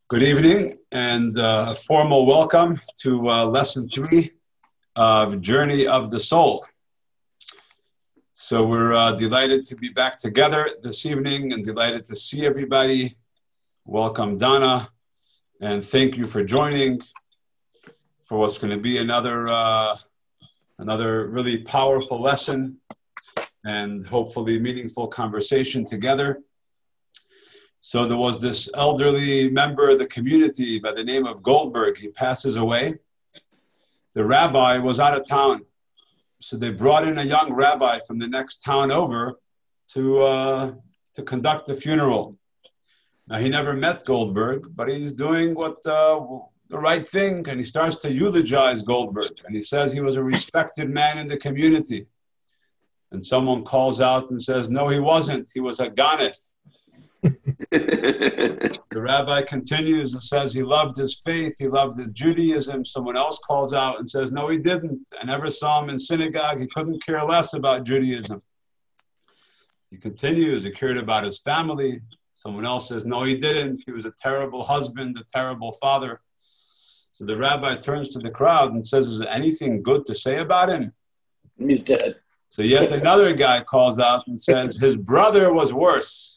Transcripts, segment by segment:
Good evening and a formal welcome to lesson 3 of Journey of the Soul. So we're delighted to be back together this evening and delighted to see everybody. Welcome, Donna, and thank you for joining for what's going to be another really powerful lesson and hopefully meaningful conversation together. So there was this elderly member of the community by the name of Goldberg. He passes away. The rabbi was out of town. So they brought in a young rabbi from the next town over to conduct the funeral. Now, he never met Goldberg, but he's doing the right thing, and he starts to eulogize Goldberg. And he says he was a respected man in the community. And someone calls out and says, no, he wasn't. He was a ganef. The rabbi continues and says he loved his faith, he loved his Judaism. Someone else calls out and says, no, he didn't. I never saw him in synagogue. He couldn't care less about Judaism. He continues, he cared about his family. Someone else says, no, he didn't. He was a terrible husband, a terrible father. So the rabbi turns to the crowd and says, is there anything good to say about him? He's dead. So yet another guy calls out and says, his brother was worse.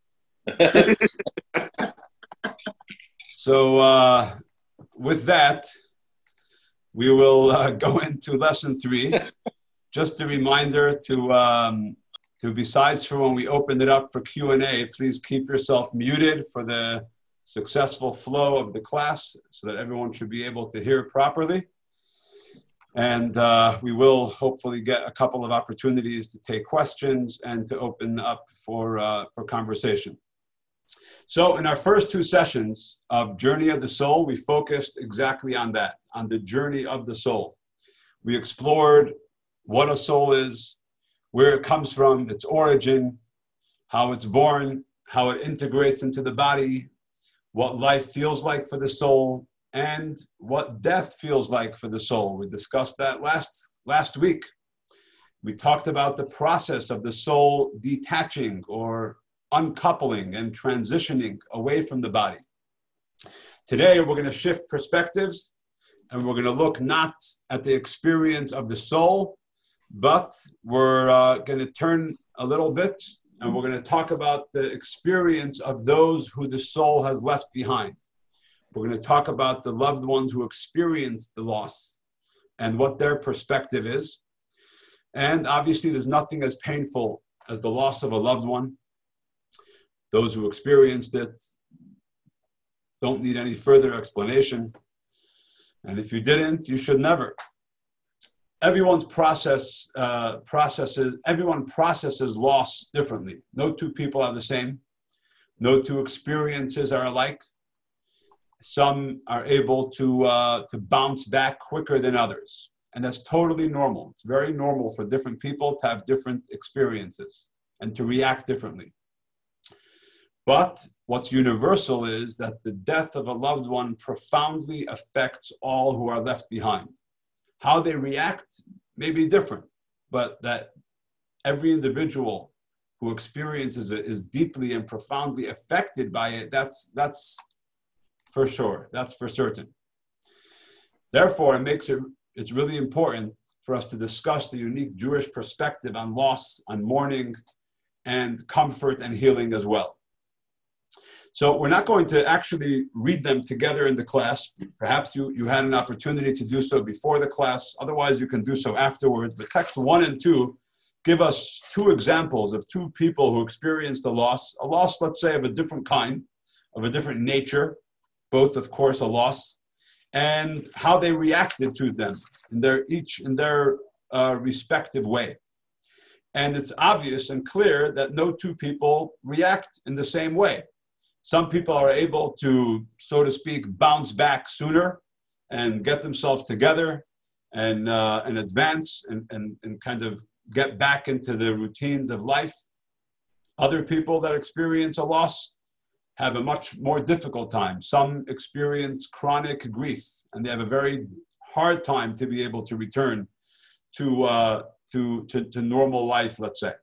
So with that, we will go into lesson 3. Just a reminder to besides for when we open it up for Q&A, please keep yourself muted for the successful flow of the class so that everyone should be able to hear properly. And we will hopefully get a couple of opportunities to take questions and to open up for conversation. So in our first 2 sessions of Journey of the Soul, we focused exactly on that, on the journey of the soul. We explored what a soul is, where it comes from, its origin, how it's born, how it integrates into the body, what life feels like for the soul, and what death feels like for the soul. We discussed that last week. We talked about the process of the soul detaching or uncoupling and transitioning away from the body. Today, we're going to shift perspectives and we're going to look not at the experience of the soul, but we're going to turn a little bit and we're going to talk about the experience of those who the soul has left behind. We're going to talk about the loved ones who experienced the loss and what their perspective is. And obviously, there's nothing as painful as the loss of a loved one. Those who experienced it don't need any further explanation. And if you didn't, you should never. Everyone processes loss differently. No 2 people are the same. No 2 experiences are alike. Some are able to bounce back quicker than others. And that's totally normal. It's very normal for different people to have different experiences and to react differently. But what's universal is that the death of a loved one profoundly affects all who are left behind. How they react may be different, but that every individual who experiences it is deeply and profoundly affected by it, that's for sure, that's for certain. Therefore, it's really important for us to discuss the unique Jewish perspective on loss, on mourning, and comfort and healing as well. So we're not going to actually read them together in the class. Perhaps you had an opportunity to do so before the class. Otherwise, you can do so afterwards. But text 1 and 2 give us 2 examples of 2 people who experienced a loss, let's say, of a different kind, of a different nature, both, of course, a loss, and how they reacted to them, each in their respective way. And it's obvious and clear that no 2 people react in the same way. Some people are able to, so to speak, bounce back sooner and get themselves together and advance and kind of get back into the routines of life. Other people that experience a loss have a much more difficult time. Some experience chronic grief and they have a very hard time to be able to return to normal life, let's say.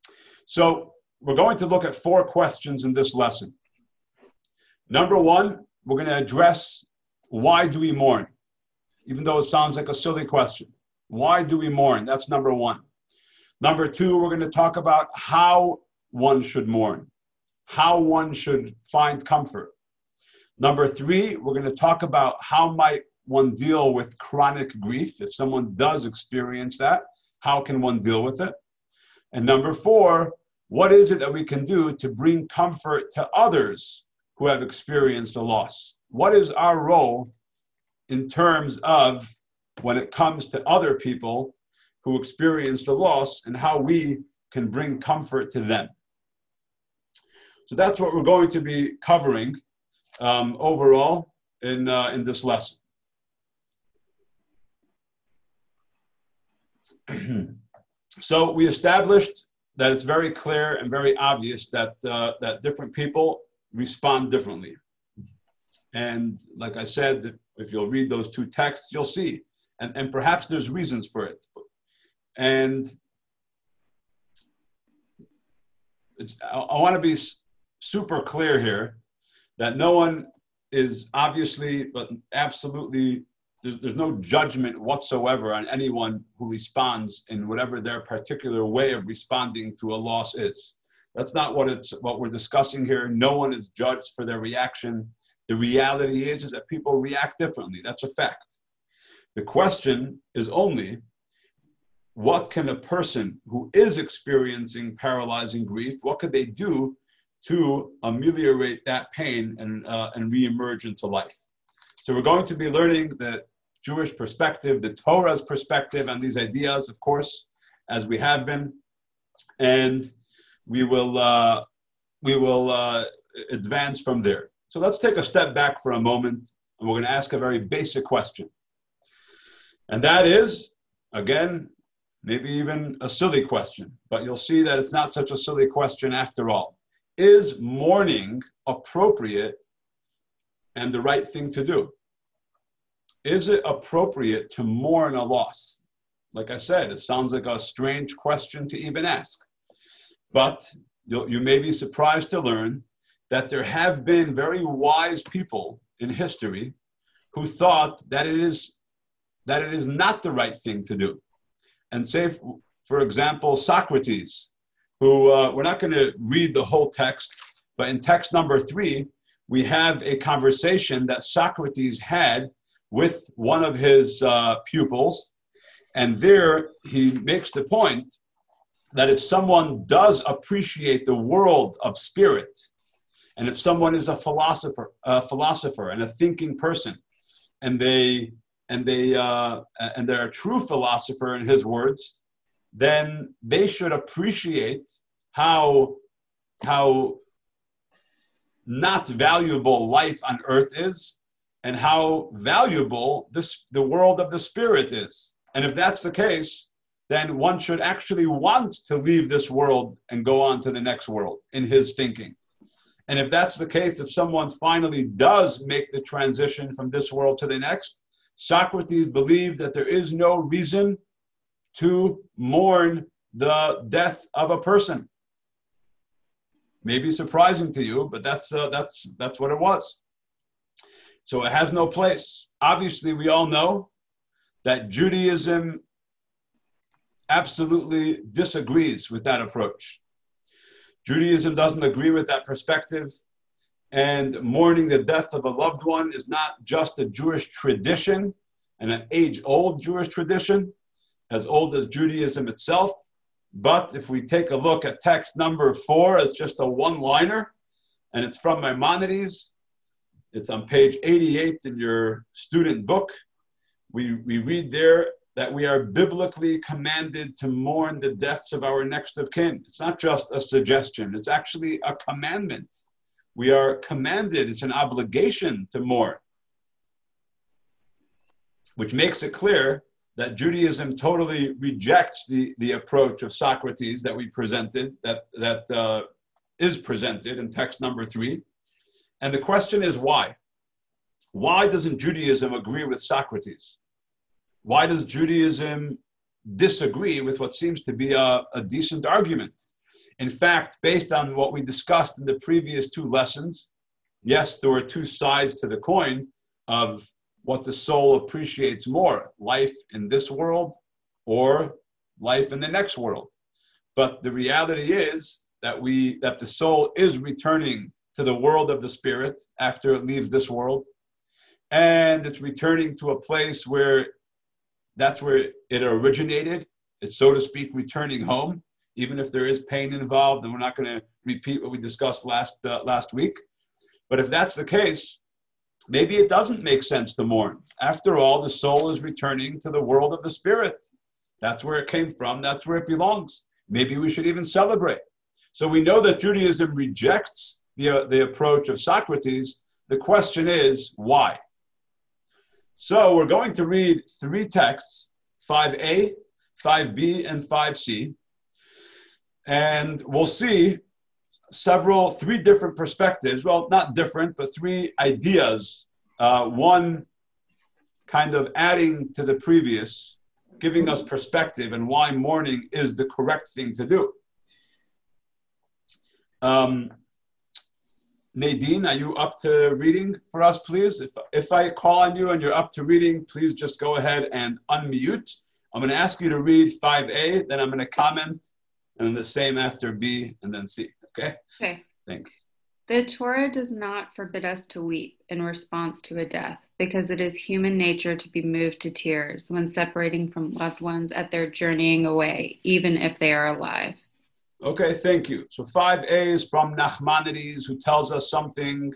So we're going to look at 4 questions in this lesson. Number 1, we're going to address, why do we mourn? Even though it sounds like a silly question. Why do we mourn? That's number one. Number two, we're going to talk about how one should mourn, how one should find comfort. Number three, we're going to talk about how might one deal with chronic grief. If someone does experience that, how can one deal with it? And number four, what is it that we can do to bring comfort to others who have experienced a loss? What is our role in terms of when it comes to other people who experienced a loss and how we can bring comfort to them? So that's what we're going to be covering overall in this lesson. So we established that it's very clear and very obvious that that different people respond differently. And like I said, if you'll read those two texts, you'll see. And perhaps there's reasons for it. And I want to be super clear here that no one is obviously, but absolutely, there's no judgment whatsoever on anyone who responds in whatever their particular way of responding to a loss is. That's not what we're discussing here. No one is judged for their reaction. The reality is that people react differently. That's a fact. The question is only, what can a person who is experiencing paralyzing grief, what could they do to ameliorate that pain and reemerge into life? So we're going to be learning the Jewish perspective, the Torah's perspective on these ideas, of course, as we have been, and we will advance from there. So let's take a step back for a moment, and we're going to ask a very basic question. And that is, again, maybe even a silly question, but you'll see that it's not such a silly question after all. Is mourning appropriate and the right thing to do? Is it appropriate to mourn a loss? Like I said, it sounds like a strange question to even ask. But you may be surprised to learn that there have been very wise people in history who thought that it is not the right thing to do. And say, for example, Socrates, who we're not going to read the whole text, but in text number 3, we have a conversation that Socrates had with one of his pupils. And there he makes the point that if someone does appreciate the world of spirit, and if someone is a philosopher and a thinking person, and they're a true philosopher in his words, then they should appreciate how not valuable life on earth is, and how valuable the world of the spirit is. And if that's the case, then one should actually want to leave this world and go on to the next world in his thinking. And if that's the case, if someone finally does make the transition from this world to the next, Socrates believed that there is no reason to mourn the death of a person. Maybe surprising to you, but that's what it was. So it has no place. Obviously, we all know that Judaism absolutely disagrees with that approach. Judaism doesn't agree with that perspective, and mourning the death of a loved one is not just a Jewish tradition, and an age-old Jewish tradition, as old as Judaism itself. But if we take a look at text number 4, it's just a one-liner, and it's from Maimonides. It's on page 88 in your student book. We read there that we are biblically commanded to mourn the deaths of our next of kin. It's not just a suggestion. It's actually a commandment. We are commanded. It's an obligation to mourn, which makes it clear that Judaism totally rejects the approach of Socrates that we presented, that is presented in text number 3. And the question is why? Why doesn't Judaism agree with Socrates? Why does Judaism disagree with what seems to be a decent argument? In fact, based on what we discussed in the previous 2 lessons, Yes, there are two sides to the coin of what the soul appreciates more, life in this world or life in the next world. But the reality is that the soul is returning to the world of the spirit after it leaves this world. And it's returning to a place where that's where it originated. It's, so to speak, returning home, even if there is pain involved. And we're not going to repeat what we discussed last week. But if that's the case, maybe it doesn't make sense to mourn. After all, the soul is returning to the world of the spirit. That's where it came from. That's where it belongs. Maybe we should even celebrate. So we know that Judaism rejects the approach of Socrates. The question is, why? So we're going to read three texts, 5a, 5b, and 5c. And we'll see three different perspectives. Well, not different, but three ideas. One kind of adding to the previous, giving us perspective and why mourning is the correct thing to do. Nadine, are you up to reading for us, please? If I call on you and you're up to reading, please just go ahead and unmute. I'm going to ask you to read 5a, then I'm going to comment, and the same after B and then C. Okay? Okay. Thanks. The Torah does not forbid us to weep in response to a death, because it is human nature to be moved to tears when separating from loved ones at their journeying away, even if they are alive. Okay, thank you. So 5a is from Nachmanides, who tells us something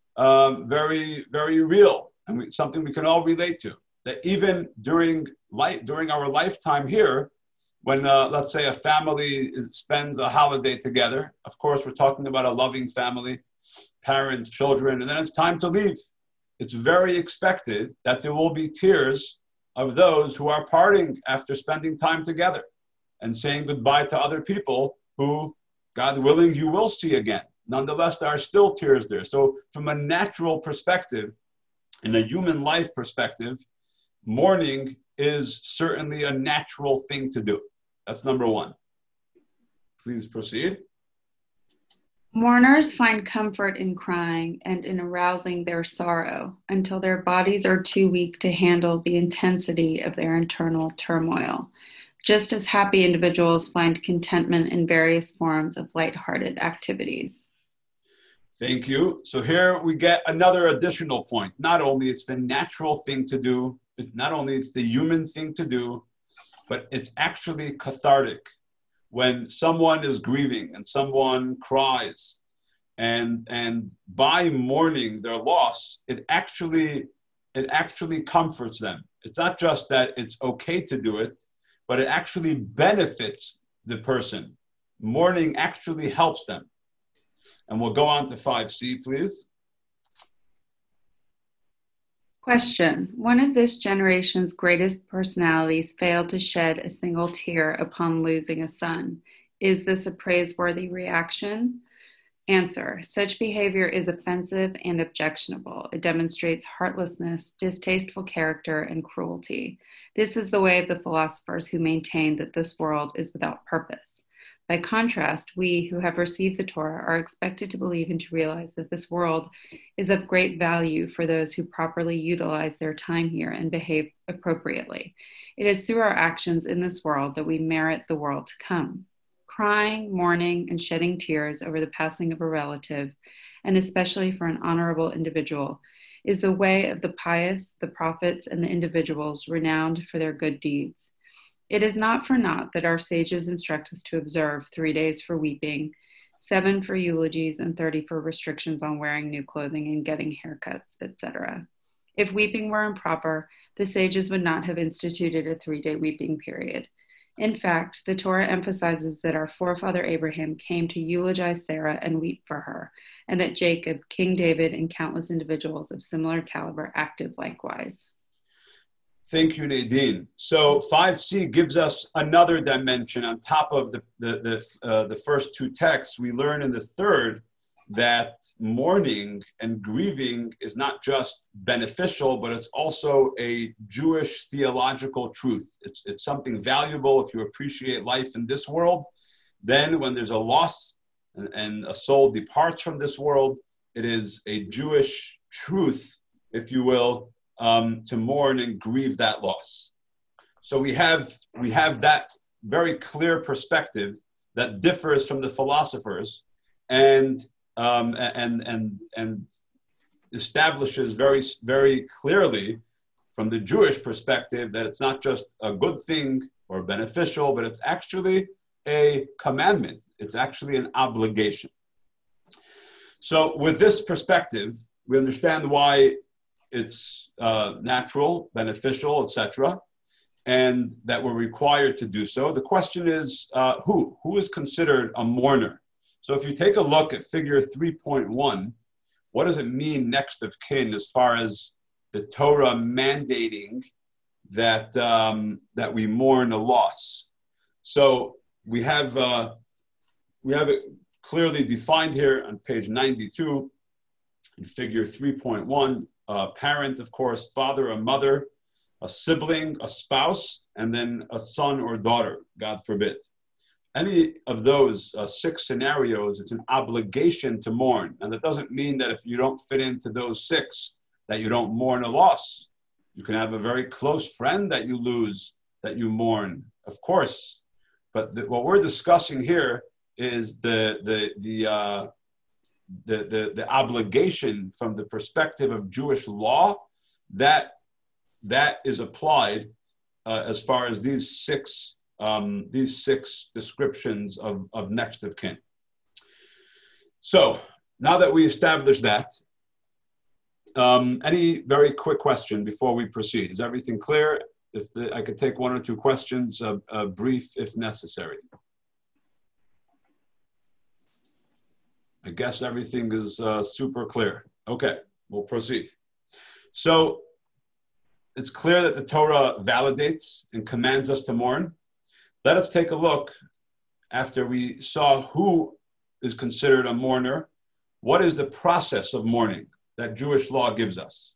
very, very real, and something we can all relate to. That even during our lifetime here, when, let's say, a family spends a holiday together, of course, we're talking about a loving family, parents, children, and then it's time to leave. It's very expected that there will be tears of those who are parting after spending time together and saying goodbye to other people who, God willing, you will see again. Nonetheless, there are still tears there. So from a natural perspective, in a human life perspective, mourning is certainly a natural thing to do. That's number one. Please proceed. Mourners find comfort in crying and in arousing their sorrow until their bodies are too weak to handle the intensity of their internal turmoil, just as happy individuals find contentment in various forms of lighthearted activities. Thank you. So here we get another additional point. Not only it's the natural thing to do, not only it's the human thing to do, but it's actually cathartic. When someone is grieving and someone cries, and by mourning their loss, it actually comforts them. It's not just that it's okay to do it, but it actually benefits the person. Mourning actually helps them. And we'll go on to 5c, please. Question. One of this generation's greatest personalities failed to shed a single tear upon losing a son. Is this a praiseworthy reaction? Answer. Such behavior is offensive and objectionable. It demonstrates heartlessness, distasteful character, and cruelty. This is the way of the philosophers who maintain that this world is without purpose. By contrast, we who have received the Torah are expected to believe and to realize that this world is of great value for those who properly utilize their time here and behave appropriately. It is through our actions in this world that we merit the world to come. Crying, mourning, and shedding tears over the passing of a relative, and especially for an honorable individual, is the way of the pious, the prophets, and the individuals renowned for their good deeds. It is not for naught that our sages instruct us to observe 3 days for weeping, 7 for eulogies, and 30 for restrictions on wearing new clothing and getting haircuts, etc. If weeping were improper, the sages would not have instituted a 3-day weeping period. In fact, the Torah emphasizes that our forefather Abraham came to eulogize Sarah and weep for her, and that Jacob, King David, and countless individuals of similar caliber acted likewise. Thank you, Nadine. So 5c gives us another dimension on top of the first two texts. We learn in the third that mourning and grieving is not just beneficial, but it's also a Jewish theological truth. It's something valuable if you appreciate life in this world. Then when there's a loss and a soul departs from this world, it is a Jewish truth, if you will, to mourn and grieve that loss. So we have that very clear perspective that differs from the philosophers, and establishes very, very clearly from the Jewish perspective that it's not just a good thing or beneficial, but it's actually a commandment. It's actually an obligation. So with this perspective, we understand why it's natural, beneficial, etc., and that we're required to do so. The question is, who is considered a mourner? So if you take a look at figure 3.1, what does it mean next of kin as far as the Torah mandating that that we mourn a loss? So we have it clearly defined here on page 92 in figure 3.1. Parent, of course, father or mother, a sibling, a spouse, and then a son or daughter, God forbid. Any of those 6 scenarios, it's an obligation to mourn. And that doesn't mean that if you don't fit into those 6, that you don't mourn a loss. You can have a very close friend that you lose, that you mourn, of course. But what we're discussing here is the obligation from the perspective of Jewish law that is applied as far as these six descriptions of next of kin. So now that we established that, any very quick question before we proceed? Is everything clear? If I could take 1 or 2 questions, brief if necessary. I guess everything is super clear. Okay, we'll proceed. So it's clear that the Torah validates and commands us to mourn. Let us take a look, after we saw who is considered a mourner, what is the process of mourning that Jewish law gives us.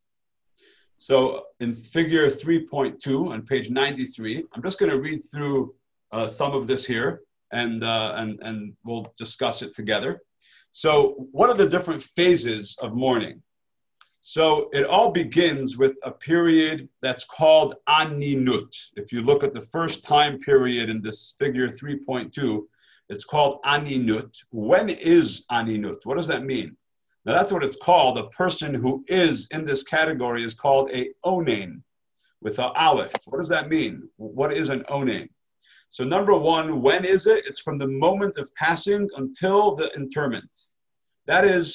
So in figure 3.2 on page 93, I'm just going to read through some of this here, and we'll discuss it together. So what are the different phases of mourning? So it all begins with a period that's called aninut. If you look at the first time period in this figure 3.2, it's called aninut. When is aninut? What does that mean? Now that's what it's called. A person who is in this category is called a onain with an aleph. What does that mean? What is an onain? So number 1, when is it? It's from the moment of passing until the interment. That is,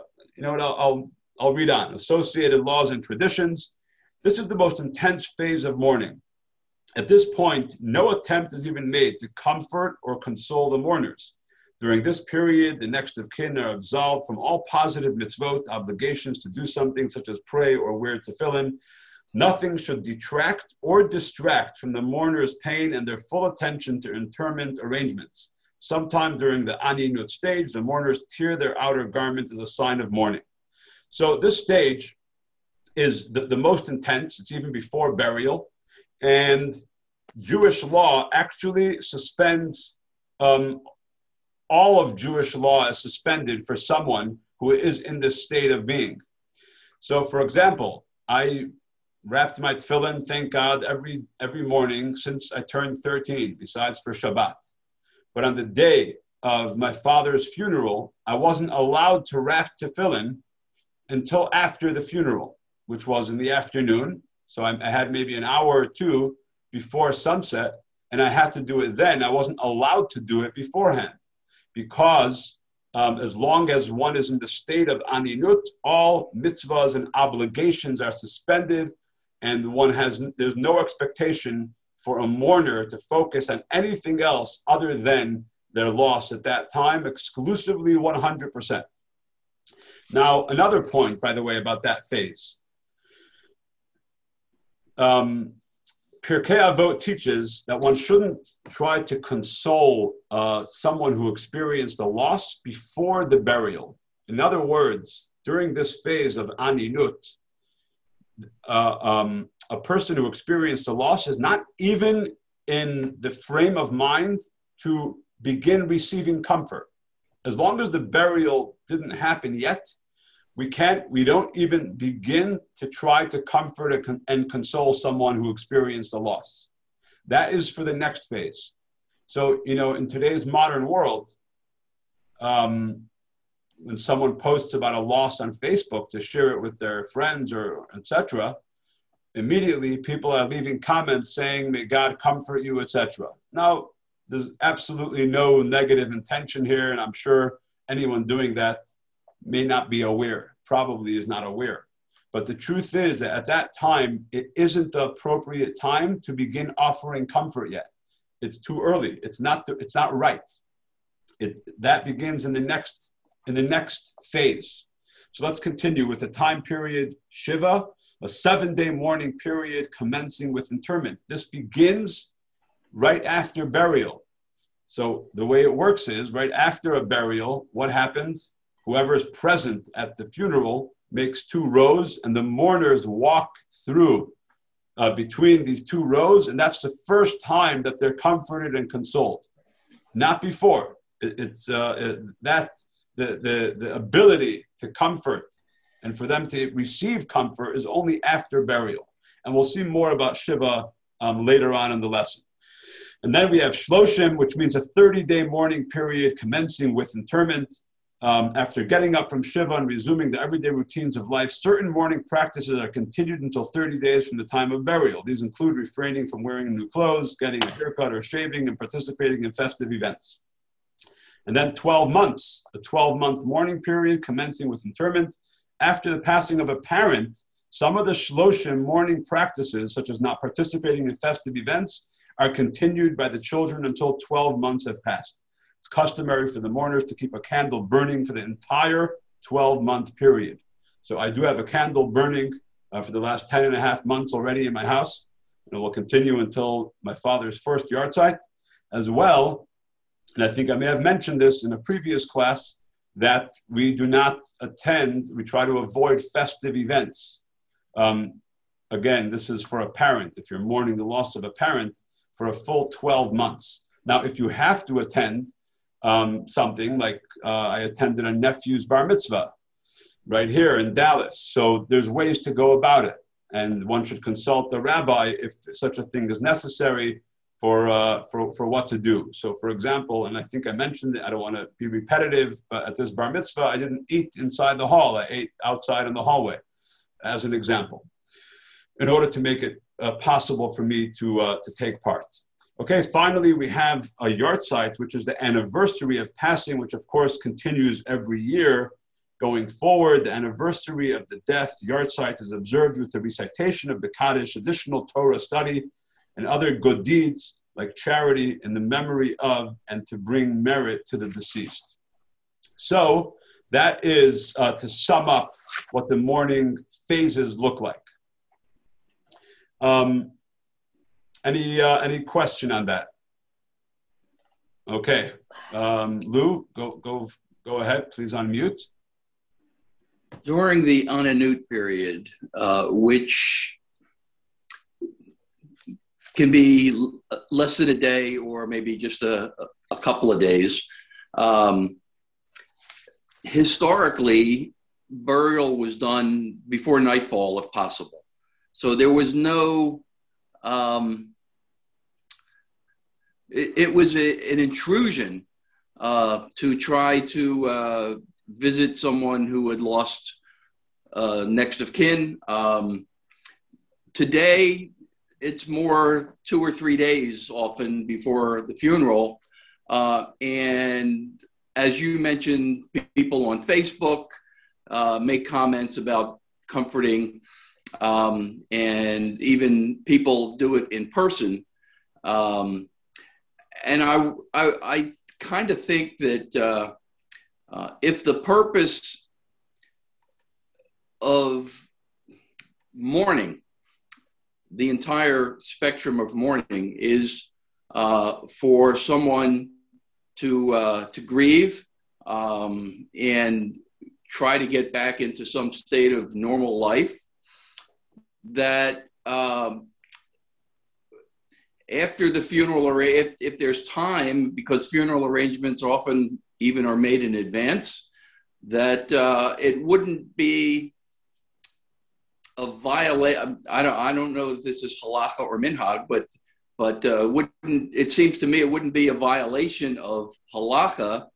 I'll read on. Associated laws and traditions. This is the most intense phase of mourning. At this point, no attempt is even made to comfort or console the mourners. During this period, the next of kin are absolved from all positive mitzvot, obligations to do something such as pray or wear tefillin. Nothing should detract or distract from the mourner's pain and their full attention to interment arrangements. Sometime during the aninut stage, the mourners tear their outer garment as a sign of mourning. So this stage is the most intense. It's even before burial. And Jewish law actually suspends, all of Jewish law is suspended for someone who is in this state of being. So for example, I wrapped my tefillin, thank God, every morning since I turned 13, besides for Shabbat. But on the day of my father's funeral, I wasn't allowed to wrap tefillin until after the funeral, which was in the afternoon. So I had maybe an hour or 2 before sunset, and I had to do it then. I wasn't allowed to do it beforehand because as long as one is in the state of aninut, all mitzvahs and obligations are suspended, and there's no expectation for a mourner to focus on anything else other than their loss at that time, exclusively 100%. Now, another point, by the way, about that phase. Pirkei Avot teaches that one shouldn't try to console someone who experienced a loss before the burial. In other words, during this phase of aninut, a person who experienced a loss is not even in the frame of mind to begin receiving comfort. As long as the burial didn't happen yet, We don't even begin to try to comfort and console someone who experienced a loss. That is for the next phase. So, in today's modern world, when someone posts about a loss on Facebook to share it with their friends or etc., immediately people are leaving comments saying, may God comfort you, etc. Now, there's absolutely no negative intention here, and I'm sure anyone doing that may not be aware, probably is not aware. But the truth is that at that time, it isn't the appropriate time to begin offering comfort yet. It's too early. It's not right. That begins in the next phase. So let's continue with the time period Shiva, a 7-day mourning period commencing with interment. This begins right after burial. So the way it works is right after a burial, what happens? Whoever is present at the funeral makes 2 rows, and the mourners walk through between these 2 rows, and that's the first time that they're comforted and consoled, not before. The ability to comfort and for them to receive comfort is only after burial. And we'll see more about Shiva later on in the lesson. And then we have Shloshim, which means a 30-day mourning period commencing with interment. After getting up from Shiva and resuming the everyday routines of life, certain mourning practices are continued until 30 days from the time of burial. These include refraining from wearing new clothes, getting a haircut or shaving, and participating in festive events. And then 12 months, a 12-month mourning period commencing with interment. After the passing of a parent, some of the Shloshim mourning practices, such as not participating in festive events, are continued by the children until 12 months have passed. It's customary for the mourners to keep a candle burning for the entire 12-month period. So I do have a candle burning for the last 10 and a half months already in my house, and it will continue until my father's first yahrzeit as well. And I think I may have mentioned this in a previous class, that we do not attend, we try to avoid festive events. Again, this is for a parent, if you're mourning the loss of a parent, for a full 12 months. Now, if you have to attend something like I attended a nephew's bar mitzvah right here in Dallas. So there's ways to go about it. And one should consult the rabbi if such a thing is necessary for what to do. So for example, and I think I mentioned it, I don't want to be repetitive, but at this bar mitzvah, I didn't eat inside the hall. I ate outside in the hallway, as an example, in order to make it possible for me to take part. Okay, finally, we have a yahrzeit, which is the anniversary of passing, which of course continues every year going forward. The anniversary of the death, yahrzeit, is observed with the recitation of the Kaddish, additional Torah study, and other good deeds like charity in the memory of and to bring merit to the deceased. So that is to sum up what the mourning phases look like. Any question on that? Okay, Lou, go ahead. Please unmute. During the Ananut period, which can be less than a day or maybe just a couple of days, historically, burial was done before nightfall if possible. So there was no, it was an intrusion to try to visit someone who had lost next of kin. Today, it's more 2 or 3 days often before the funeral. And as you mentioned, people on Facebook make comments about comforting, and even people do it in person. And I kind of think that if the purpose of mourning, the entire spectrum of mourning, is for someone to grieve and try to get back into some state of normal life, that after the funeral, or if there's time, because funeral arrangements often even are made in advance, that it wouldn't be a violation. I don't know if this is halacha or minhag, but wouldn't, it seems to me it wouldn't be a violation of halacha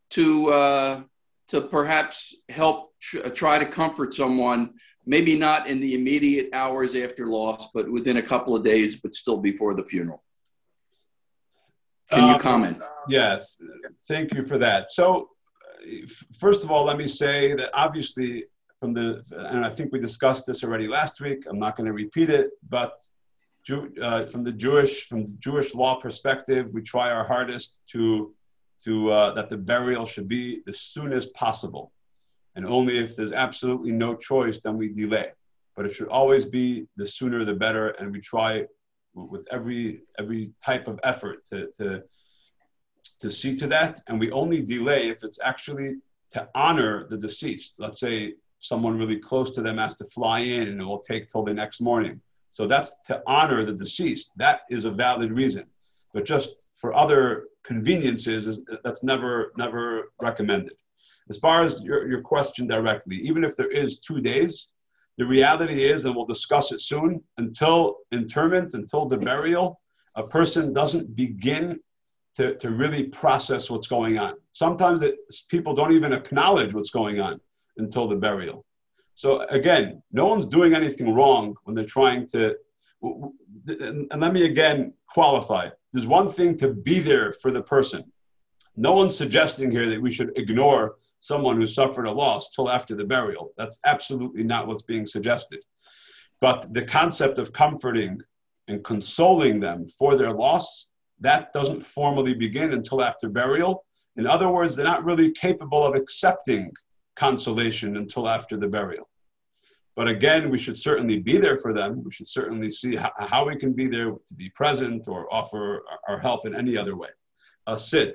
to perhaps help try to comfort someone, maybe not in the immediate hours after loss, but within a couple of days, but still before the funeral. Can you comment? Yeah, thank you for that. So first of all, let me say that obviously and I think we discussed this already last week, I'm not going to repeat it, but from the Jewish law perspective, we try our hardest to that the burial should be the soonest possible. And only if there's absolutely no choice, then we delay. But it should always be the sooner the better. And we try with every type of effort to see to that. And we only delay if it's actually to honor the deceased. Let's say someone really close to them has to fly in and it will take till the next morning. So that's to honor the deceased. That is a valid reason. But just for other conveniences, that's never recommended. As far as your question directly, even if there is 2 days, the reality is, and we'll discuss it soon, until interment, until the burial, a person doesn't begin to really process what's going on. Sometimes people don't even acknowledge what's going on until the burial. So again, no one's doing anything wrong when they're trying to, and let me again qualify. There's one thing to be there for the person. No one's suggesting here that we should ignore someone who suffered a loss till after the burial. That's absolutely not what's being suggested. But the concept of comforting and consoling them for their loss, that doesn't formally begin until after burial. In other words, they're not really capable of accepting consolation until after the burial. But again, we should certainly be there for them. We should certainly see how we can be there to be present or offer our help in any other way. Sid.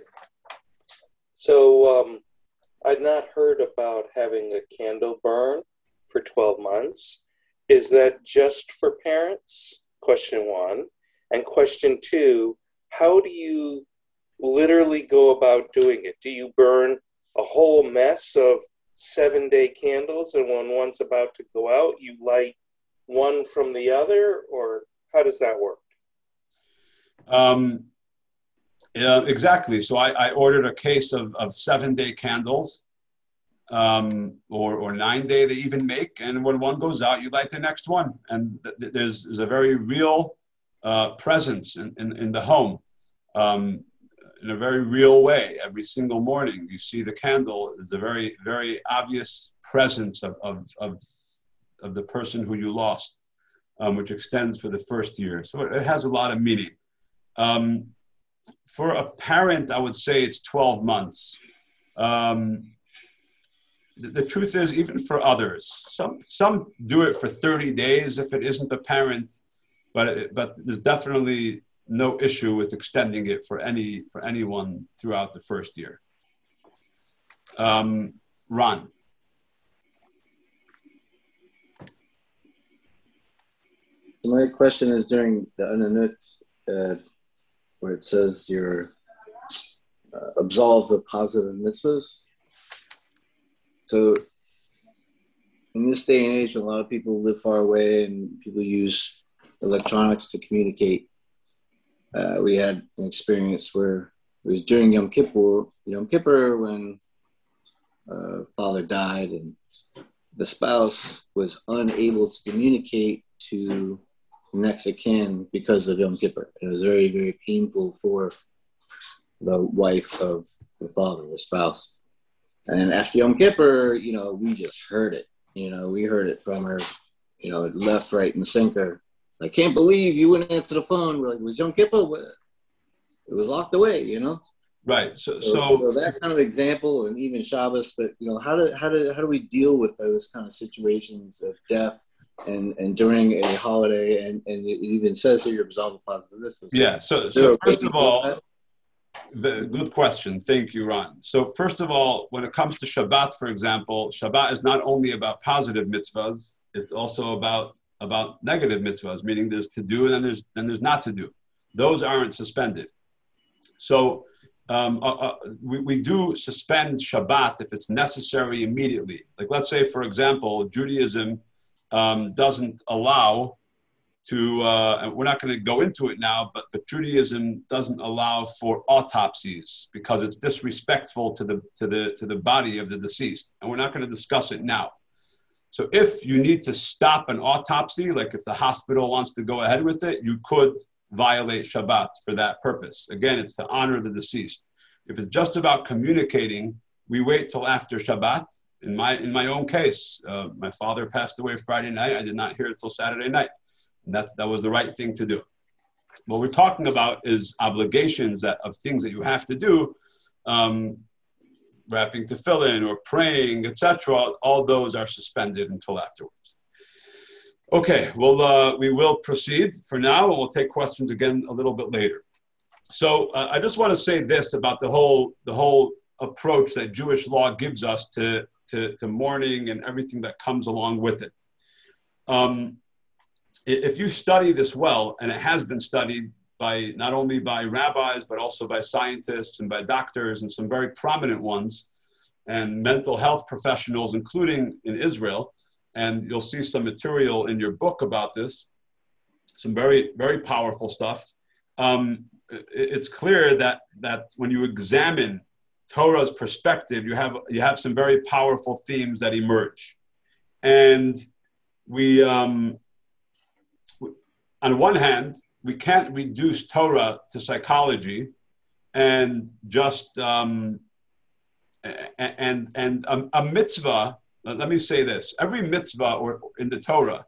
So I'd not heard about having a candle burn for 12 months. Is that just for parents? Question one. And question two, how do you literally go about doing it? Do you burn a whole mess of 7-day candles, and when one's about to go out, you light one from the other, or how does that work? Exactly. So I ordered a case of 7-day candles, or 9-day they even make, and when one goes out, you light the next one. And there's a very real presence in the home. In a very real way, every single morning you see the candle. There's a very, very obvious presence of the person who you lost, which extends for the first year. So it has a lot of meaning. For a parent, I would say it's 12 months. The truth is, even for others, some do it for 30 days if it isn't a parent, but there's definitely no issue with extending it for anyone throughout the first year. Ron. My question is during the Ananut, where it says you're absolved of positive mitzvahs. So in this day and age, a lot of people live far away and people use electronics to communicate. We had an experience where it was during Yom Kippur when father died, and the spouse was unable to communicate to the next of kin because of Yom Kippur. It was very, very painful for the wife of the father, the spouse. And after Yom Kippur, we just heard it. We heard it from her, left, right, and sinker. I can't believe you wouldn't answer the phone. We're like, it was Yom Kippur. It was locked away, Right. So that kind of example, and even Shabbos. But how do we deal with those kind of situations of death and during a holiday? And it even says that you're absolved of positive mitzvahs. Yeah. So first of all, good question. Thank you, Ron. So first of all, when it comes to Shabbat, for example, Shabbat is not only about positive mitzvahs; it's also about negative mitzvahs, meaning there's to do and then there's not to do. Those aren't suspended. So we do suspend Shabbat if it's necessary immediately. Like, let's say, for example, Judaism doesn't allow to, and we're not going to go into it now, but Judaism doesn't allow for autopsies because it's disrespectful to the body of the deceased, and we're not going to discuss it now. So if you need to stop an autopsy, like if the hospital wants to go ahead with it, you could violate Shabbat for that purpose. Again, it's to honor the deceased. If it's just about communicating, we wait till after Shabbat. In my own case, my father passed away Friday night. I did not hear it till Saturday night. And that was the right thing to do. What we're talking about is obligations of things that you have to do, wrapping tefillin or praying, etc. All those are suspended until afterwards. Okay, well, we will proceed for now, and we'll take questions again a little bit later. So I just want to say this about the whole approach that Jewish law gives us to mourning and everything that comes along with it. If you study this well, and it has been studied by not only by rabbis, but also by scientists and by doctors and some very prominent ones, and mental health professionals, including in Israel, and you'll see some material in your book about this, some very, very powerful stuff. It's clear that when you examine Torah's perspective, you have some very powerful themes that emerge. And we, on one hand, we can't reduce Torah to psychology and just a mitzvah. Let me say this: every mitzvah or in the Torah,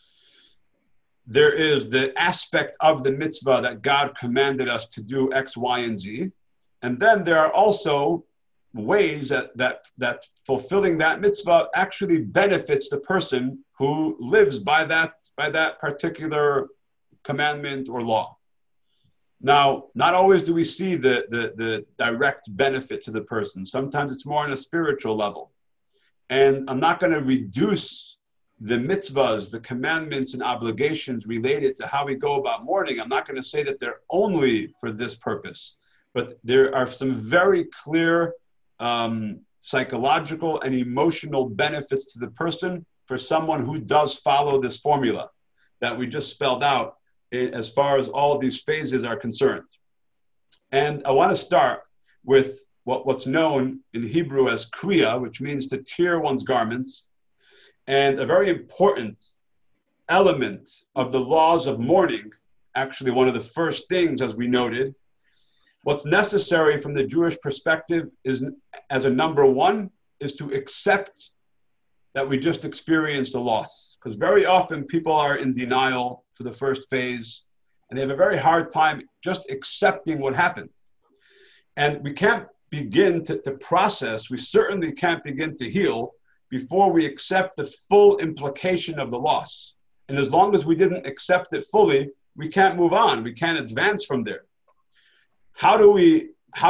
there is the aspect of the mitzvah that God commanded us to do X, Y, and Z, and then there are also ways that fulfilling that mitzvah actually benefits the person who lives by that particular commandment or law. Now, not always do we see the direct benefit to the person. Sometimes it's more on a spiritual level. And I'm not going to reduce the mitzvahs, the commandments and obligations related to how we go about mourning. I'm not going to say that they're only for this purpose, but there are some very clear psychological and emotional benefits to the person for someone who does follow this formula that we just spelled out as far as all of these phases are concerned. And I want to start with what's known in Hebrew as kriya, which means to tear one's garments. And a very important element of the laws of mourning, actually one of the first things, as we noted, what's necessary from the Jewish perspective is, as a number one, is to accept that we just experienced a loss. Because very often people are in denial for the first phase, and they have a very hard time just accepting what happened. And we can't begin to process, we certainly can't begin to heal before we accept the full implication of the loss. And as long as we didn't accept it fully, we can't move on, we can't advance from there. How do we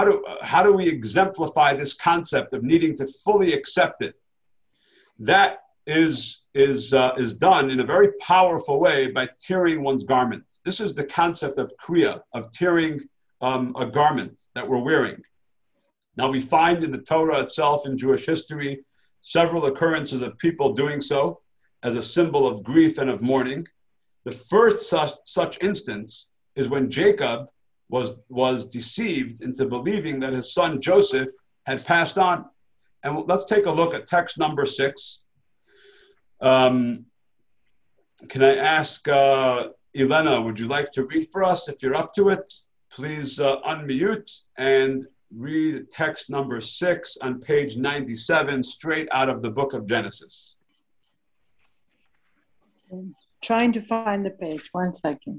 exemplify this concept of needing to fully accept it? That is done in a very powerful way by tearing one's garment. This is the concept of kriya, of tearing a garment that we're wearing. Now we find in the Torah itself, in Jewish history, several occurrences of people doing so as a symbol of grief and of mourning. The first such instance is when Jacob was deceived into believing that his son Joseph had passed on. And let's take a look at text number 6. Can I ask Elena, would you like to read for us? If you're up to it, please unmute and read text number 6 on page 97, straight out of the book of Genesis. I'm trying to find the page. 1 second.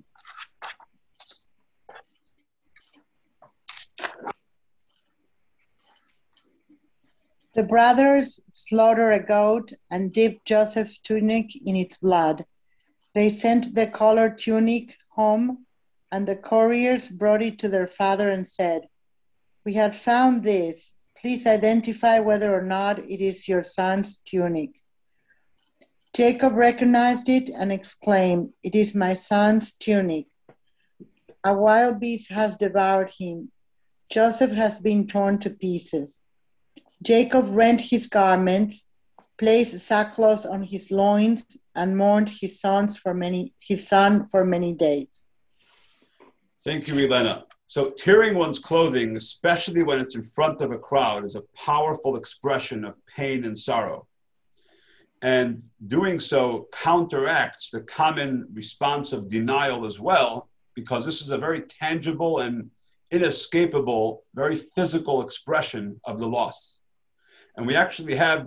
The brothers slaughtered a goat and dipped Joseph's tunic in its blood. They sent the colored tunic home, and the couriers brought it to their father and said, "We had found this. Please identify whether or not it is your son's tunic." Jacob recognized it and exclaimed, "It is my son's tunic. A wild beast has devoured him." Joseph has been torn to pieces. Jacob rent his garments, placed sackcloth on his loins, and mourned his son for many days. Thank you, Elena. So tearing one's clothing, especially when it's in front of a crowd, is a powerful expression of pain and sorrow. And doing so counteracts the common response of denial as well, because this is a very tangible and inescapable, very physical expression of the loss. And we actually have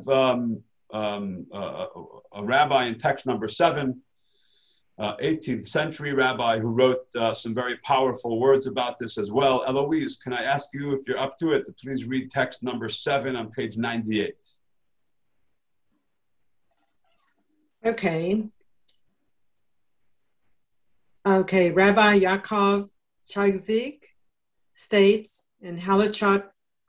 a rabbi in text number 7, 18th century rabbi, who wrote some very powerful words about this as well. Eloise, can I ask you, if you're up to it, to please read text number 7 on page 98. Okay. Okay, Rabbi Yaakov Chagzik states in Halachot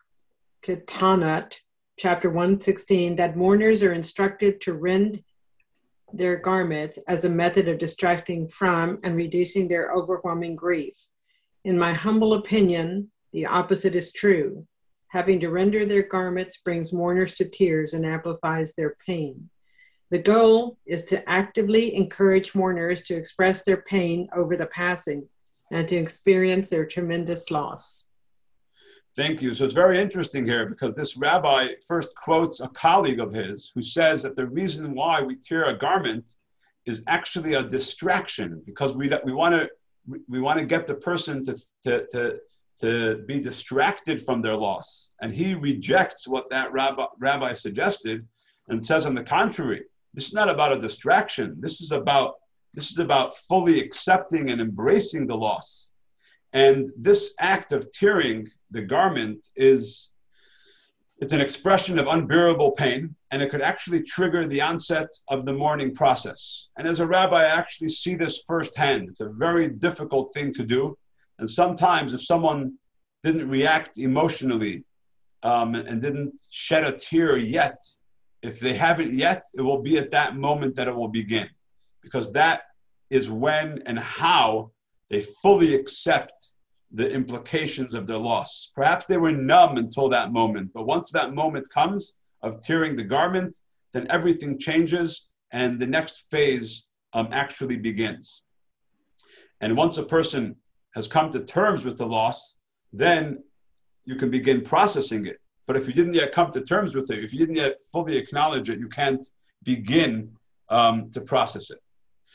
Ketanot, chapter 116, that mourners are instructed to rend their garments as a method of distracting from and reducing their overwhelming grief. In my humble opinion, the opposite is true. Having to render their garments brings mourners to tears and amplifies their pain. The goal is to actively encourage mourners to express their pain over the passing and to experience their tremendous loss. Thank you. So it's very interesting here, because this rabbi first quotes a colleague of his who says that the reason why we tear a garment is actually a distraction, because we want to get the person to be distracted from their loss. And he rejects what that rabbi suggested and says, on the contrary, this is not about a distraction. This is about fully accepting and embracing the loss. And this act of tearing the garment it's an expression of unbearable pain, and it could actually trigger the onset of the mourning process. And as a rabbi, I actually see this firsthand. It's a very difficult thing to do. And sometimes if someone didn't react emotionally and didn't shed a tear yet, if they haven't yet, it will be at that moment that it will begin, because that is when and how they fully accept the implications of their loss. Perhaps they were numb until that moment, but once that moment comes of tearing the garment, then everything changes and the next phase actually begins. And once a person has come to terms with the loss, then you can begin processing it. But if you didn't yet come to terms with it, if you didn't yet fully acknowledge it, you can't begin to process it.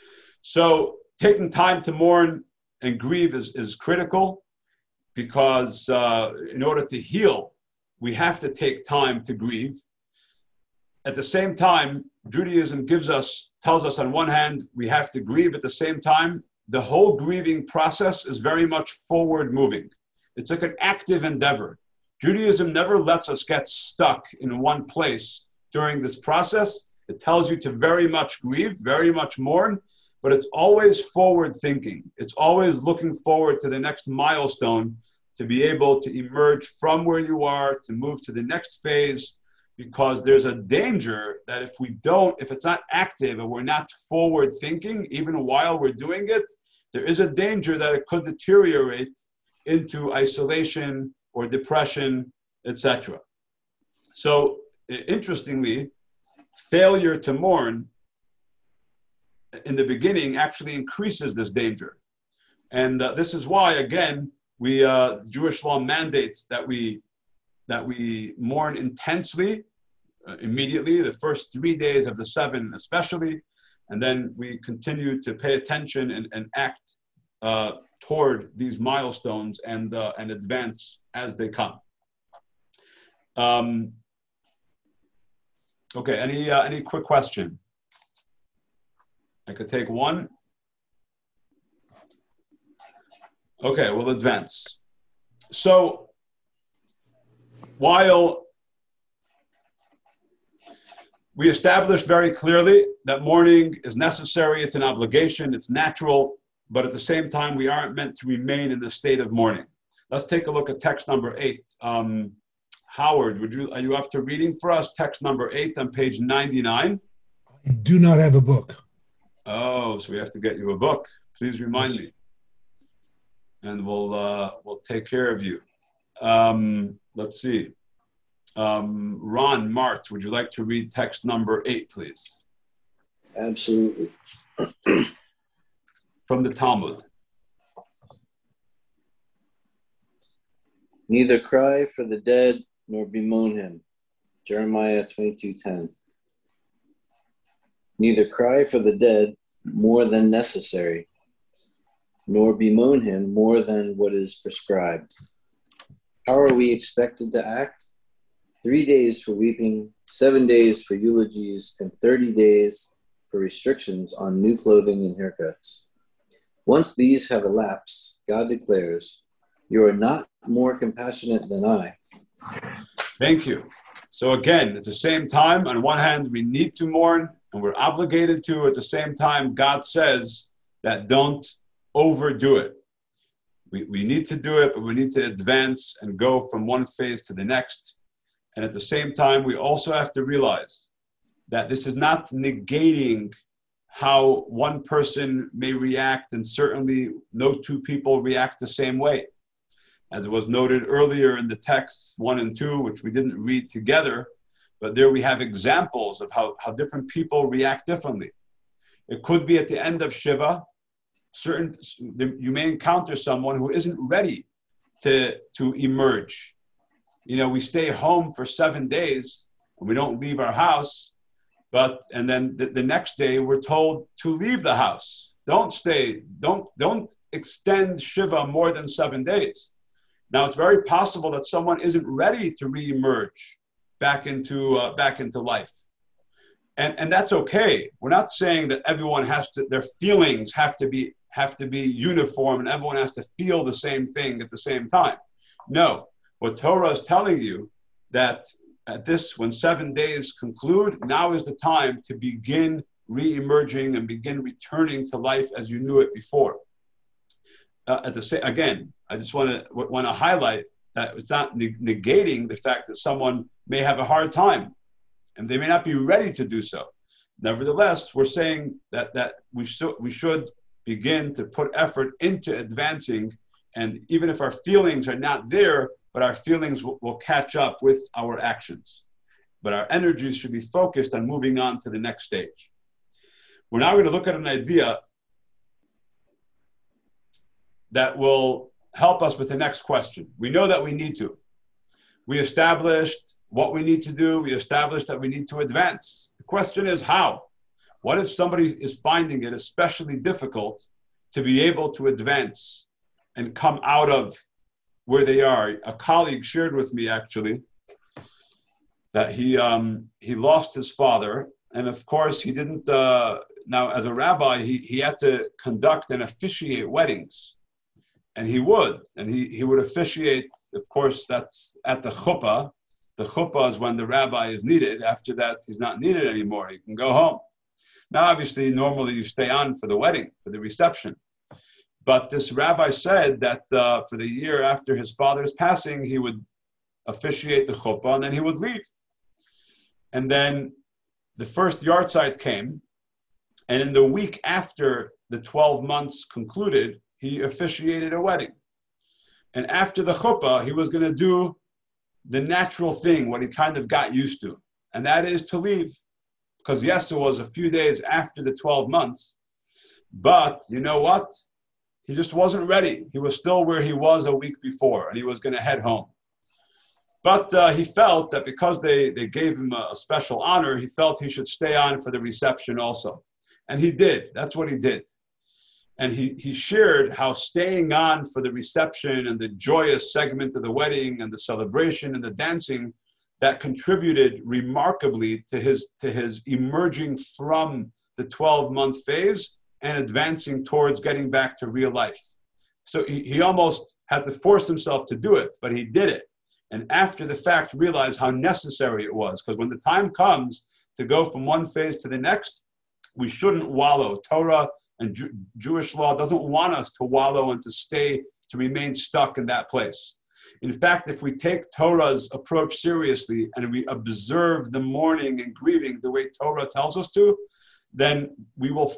So taking time to mourn and grieve is critical, because in order to heal, we have to take time to grieve. At the same time, Judaism tells us on one hand, we have to grieve. At the same time, the whole grieving process is very much forward moving. It's like an active endeavor. Judaism never lets us get stuck in one place during this process. It tells you to very much grieve, very much mourn, but it's always forward thinking. It's always looking forward to the next milestone, to be able to emerge from where you are, to move to the next phase, because there's a danger that if it's not active and we're not forward thinking, even while we're doing it, there is a danger that it could deteriorate into isolation or depression, etc. So interestingly, failure to mourn in the beginning actually increases this danger. And this is why, again, Jewish law mandates that we mourn intensely, immediately, the first 3 days of the 7 especially, and then we continue to pay attention and act toward these milestones and advance as they come. Okay, any quick question? I could take one. Okay, we'll advance. So while we established very clearly that mourning is necessary, it's an obligation, it's natural, but at the same time, we aren't meant to remain in the state of mourning. Let's take a look at text number 8. Howard, are you up to reading for us text number 8 on page 99? I do not have a book. Oh, so we have to get you a book. Please remind me, and we'll take care of you. Let's see. Ron Mart, would you like to read text number 8, please? Absolutely. From the Talmud. Neither cry for the dead nor bemoan him. Jeremiah 22:10. Neither cry for the dead more than necessary, nor bemoan him more than what is prescribed. How are we expected to act? 3 days for weeping, 7 days for eulogies, and 30 days for restrictions on new clothing and haircuts. Once these have elapsed, God declares, "You are not more compassionate than I." Thank you. So again, at the same time, on one hand, we need to mourn, and we're obligated to. At the same time, God says that don't overdo it. We need to do it, but we need to advance and go from one phase to the next. And at the same time, we also have to realize that this is not negating how one person may react, and certainly no two people react the same way. As it was noted earlier in the texts 1 and 2, which we didn't read together, but there we have examples of how different people react differently. It could be at the end of Shiva, you may encounter someone who isn't ready to emerge. You know, we stay home for 7 days and we don't leave our house, and then the next day we're told to leave the house. Don't extend Shiva more than 7 days. Now, it's very possible that someone isn't ready to re-emerge back into life. And that's okay. We're not saying that everyone their feelings have to be uniform and everyone has to feel the same thing at the same time. No, what Torah is telling you that when 7 days conclude, now is the time to begin re-emerging and begin returning to life as you knew it before. Again, I just want to highlight that it's not negating the fact that someone may have a hard time and they may not be ready to do so. Nevertheless, we're saying that we should begin to put effort into advancing, and even if our feelings are not there, but our feelings will catch up with our actions. But our energies should be focused on moving on to the next stage. We're now going to look at an idea that will help us with the next question. We know that we need to. We established what we need to do. We established that we need to advance. The question is how? What if somebody is finding it especially difficult to be able to advance and come out of where they are? A colleague shared with me actually that he lost his father, and of course he didn't. Now, as a rabbi, he had to conduct and officiate weddings. And he would officiate, of course, that's at the chuppah. The chuppah is when the rabbi is needed. After that, he's not needed anymore. He can go home. Now, obviously, normally you stay on for the wedding, for the reception. But this rabbi said that for the year after his father's passing, he would officiate the chuppah and then he would leave. And then the first yahrzeit came. And in the week after the 12 months concluded, he officiated a wedding. And after the chuppah, he was going to do the natural thing, what he kind of got used to. And that is to leave. Because yes, it was a few days after the 12 months. But you know what? He just wasn't ready. He was still where he was a week before, and he was going to head home. But he felt that because they gave him a special honor, he felt he should stay on for the reception also. And he did. That's what he did. And he shared how staying on for the reception and the joyous segment of the wedding and the celebration and the dancing, that contributed remarkably to his emerging from the 12-month phase and advancing towards getting back to real life. So he almost had to force himself to do it, but he did it. And after the fact, realized how necessary it was. Because when the time comes to go from one phase to the next, we shouldn't wallow. Torah and Jewish law doesn't want us to wallow and to remain stuck in that place. In fact, if we take Torah's approach seriously and we observe the mourning and grieving the way Torah tells us to, then we will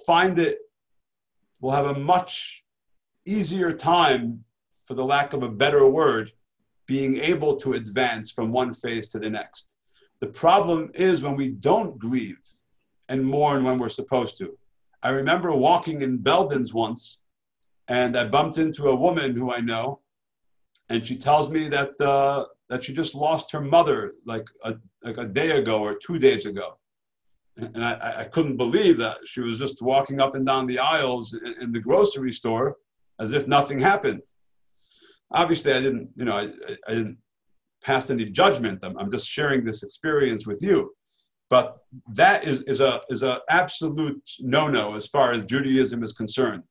we'll have a much easier time, for the lack of a better word, being able to advance from one phase to the next. The problem is when we don't grieve and mourn when we're supposed to. I remember walking in Belden's once, and I bumped into a woman who I know, and she tells me that that she just lost her mother like a day ago or 2 days ago. And I couldn't believe that. She was just walking up and down the aisles in the grocery store as if nothing happened. Obviously, I didn't pass any judgment. I'm just sharing this experience with you. But that is a absolute no-no as far as Judaism is concerned.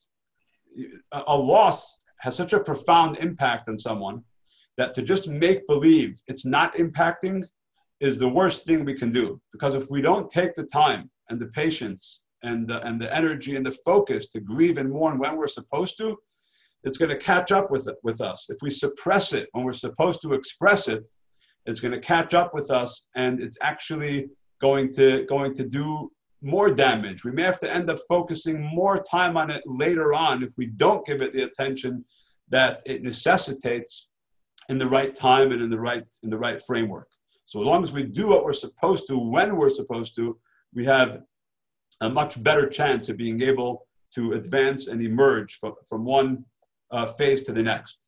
A loss has such a profound impact on someone that to just make believe it's not impacting is the worst thing we can do. Because if we don't take the time and the patience and the energy and the focus to grieve and mourn when we're supposed to, it's going to catch up with us. If we suppress it when we're supposed to express it, it's going to catch up with us, and it's actually going to do more damage. We may have to end up focusing more time on it later on if we don't give it the attention that it necessitates in the right time and in the right framework. So as long as we do what we're supposed to when we're supposed to, we have a much better chance of being able to advance and emerge from one phase to the next.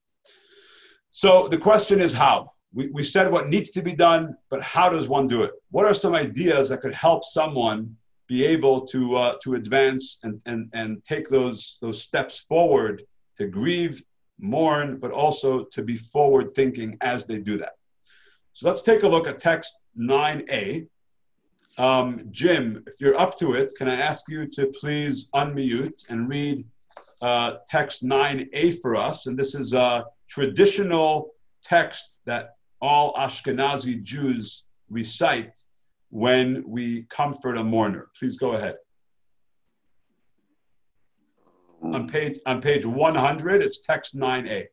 So the question is how? We said what needs to be done, but how does one do it? What are some ideas that could help someone be able to advance and take those steps forward to grieve, mourn, but also to be forward thinking as they do that? So let's take a look at text 9a. Jim, if you're up to it, can I ask you to please unmute and read text 9a for us? And this is a traditional text that all Ashkenazi Jews recite when we comfort a mourner. Please go ahead. On page 100, it's text 9a.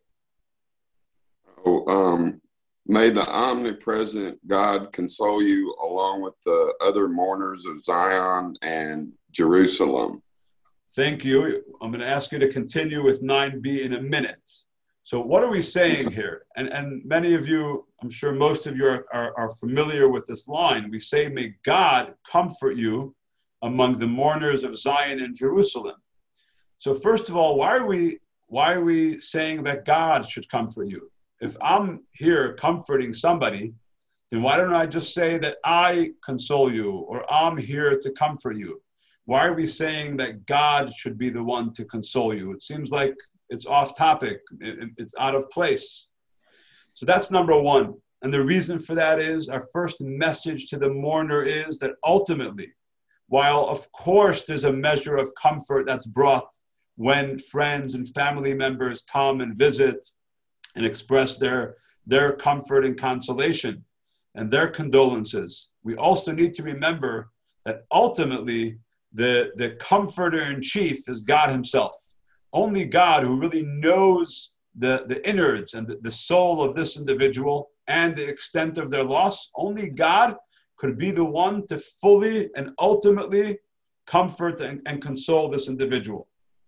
May the omnipresent God console you along with the other mourners of Zion and Jerusalem. Thank you. I'm going to ask you to continue with 9b in a minute. So what are we saying here? And many of you, I'm sure most of you are familiar with this line. We say, may God comfort you among the mourners of Zion and Jerusalem. So first of all, why are we saying that God should comfort you? If I'm here comforting somebody, then why don't I just say that I console you, or I'm here to comfort you? Why are we saying that God should be the one to console you? It seems like it's off topic. It's out of place. So that's number one. And the reason for that is our first message to the mourner is that ultimately, while of course there's a measure of comfort that's brought when friends and family members come and visit and express their comfort and consolation and their condolences, we also need to remember that ultimately the comforter in chief is God himself. Only God, who really knows the innards and the soul of this individual and the extent of their loss, only God could be the one to fully and ultimately comfort and console this individual.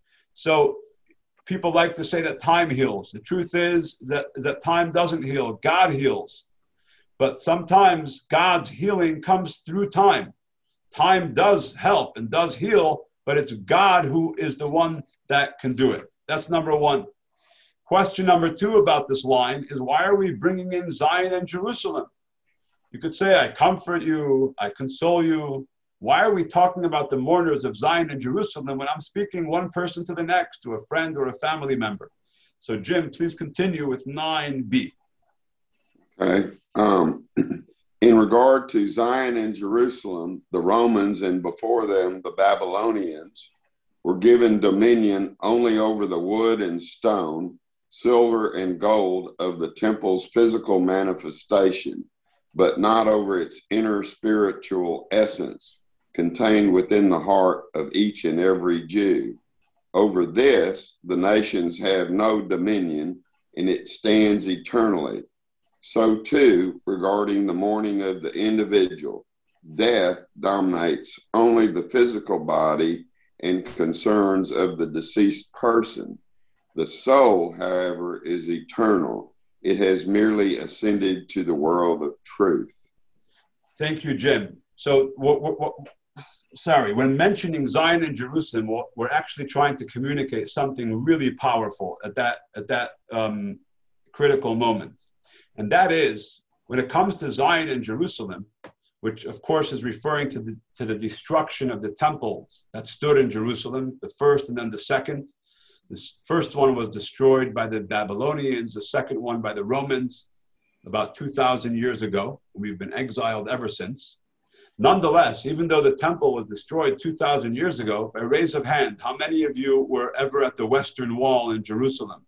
So people like to say that time heals. The truth is that time doesn't heal. God heals. But sometimes God's healing comes through time. Time does help and does heal, but it's God who is the one that can do it. That's number one. Question number two about this line is, why are we bringing in Zion and Jerusalem? You could say, I comfort you, I console you. Why are we talking about the mourners of Zion and Jerusalem when I'm speaking one person to the next, to a friend or a family member? So Jim, please continue with 9b. Okay. In regard to Zion and Jerusalem, the Romans and before them the Babylonians were given dominion only over the wood and stone, silver and gold of the temple's physical manifestation, but not over its inner spiritual essence contained within the heart of each and every Jew. Over this, the nations have no dominion, and it stands eternally. So too, regarding the mourning of the individual, death dominates only the physical body and concerns of the deceased person. The soul, however, is eternal, It has merely ascended to the world of truth. Thank you, Jim. So, when mentioning Zion and Jerusalem, we're actually trying to communicate something really powerful at that critical moment. And that is, when it comes to Zion and Jerusalem, which of course is referring to the destruction of the temples that stood in Jerusalem, the first and then the second. The first one was destroyed by the Babylonians, the second one by the Romans about 2,000 years ago. We've been exiled ever since. Nonetheless, even though the temple was destroyed 2,000 years ago, by raise of hand, how many of you were ever at the Western Wall in Jerusalem?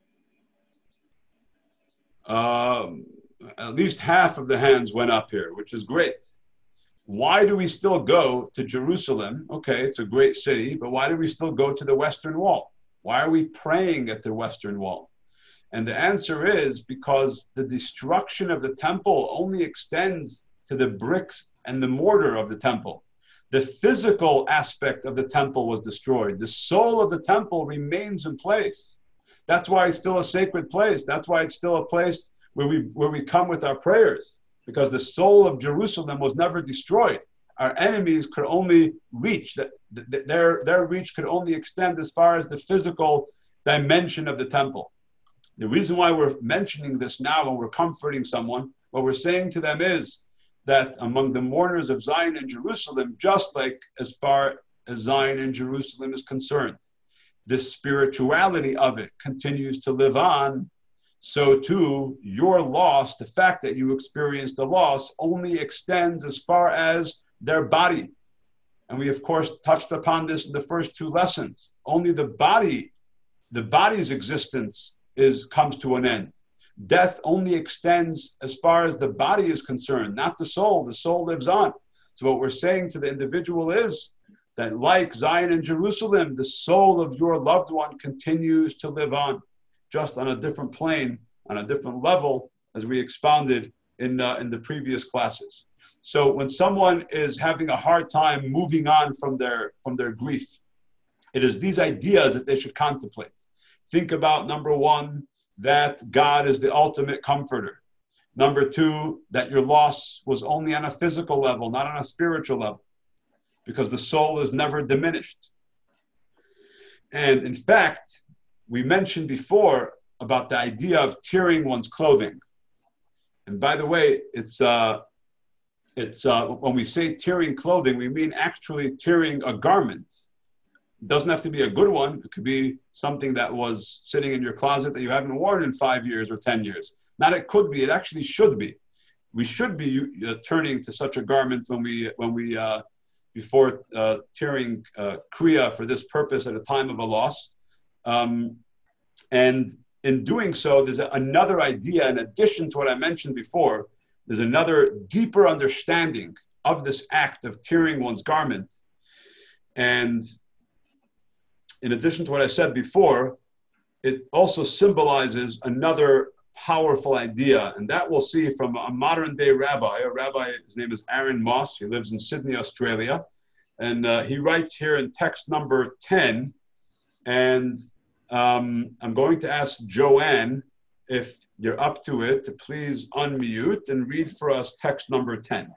At least half of the hands went up here, which is great. Why do we still go to Jerusalem? Okay, it's a great city, but why do we still go to the Western Wall? Why are we praying at the Western Wall? And the answer is because the destruction of the temple only extends to the bricks and the mortar of the temple. The physical aspect of the temple was destroyed. The soul of the temple remains in place. That's why it's still a sacred place. That's why it's still a place where we come with our prayers, because the soul of Jerusalem was never destroyed. Our enemies could only reach, their reach could only extend as far as the physical dimension of the temple. The reason why we're mentioning this now when we're comforting someone, what we're saying to them is that among the mourners of Zion and Jerusalem, just like as far as Zion and Jerusalem is concerned, the spirituality of it continues to live on. So too, your loss, the fact that you experienced a loss, only extends as far as their body. And we, of course, touched upon this in the first two lessons. Only the body's existence comes to an end. Death only extends as far as the body is concerned, not the soul. The soul lives on. So what we're saying to the individual is that, like Zion and Jerusalem, the soul of your loved one continues to live on, just on a different plane, on a different level, as we expounded in the previous classes. So when someone is having a hard time moving on from their grief, it is these ideas that they should contemplate. Think about, number one, that God is the ultimate comforter. Number two, that your loss was only on a physical level, not on a spiritual level, because the soul is never diminished. And in fact, we mentioned before about the idea of tearing one's clothing. And by the way, it's when we say tearing clothing, we mean actually tearing a garment. It doesn't have to be a good one. It could be something that was sitting in your closet that you haven't worn in 5 years or 10 years. Not it could be, it actually should be. We should be turning to such a garment before tearing kriya for this purpose at a time of a loss. And in doing so, there's another idea in addition to what I mentioned before. There's another deeper understanding of this act of tearing one's garment. And in addition to what I said before, it also symbolizes another powerful idea, and that we'll see from a modern day rabbi. His name is Aaron Moss. He lives in Sydney, Australia. And he writes here in text number 10, and I'm going to ask Joanne, if you're up to it, to please unmute and read for us text number 10.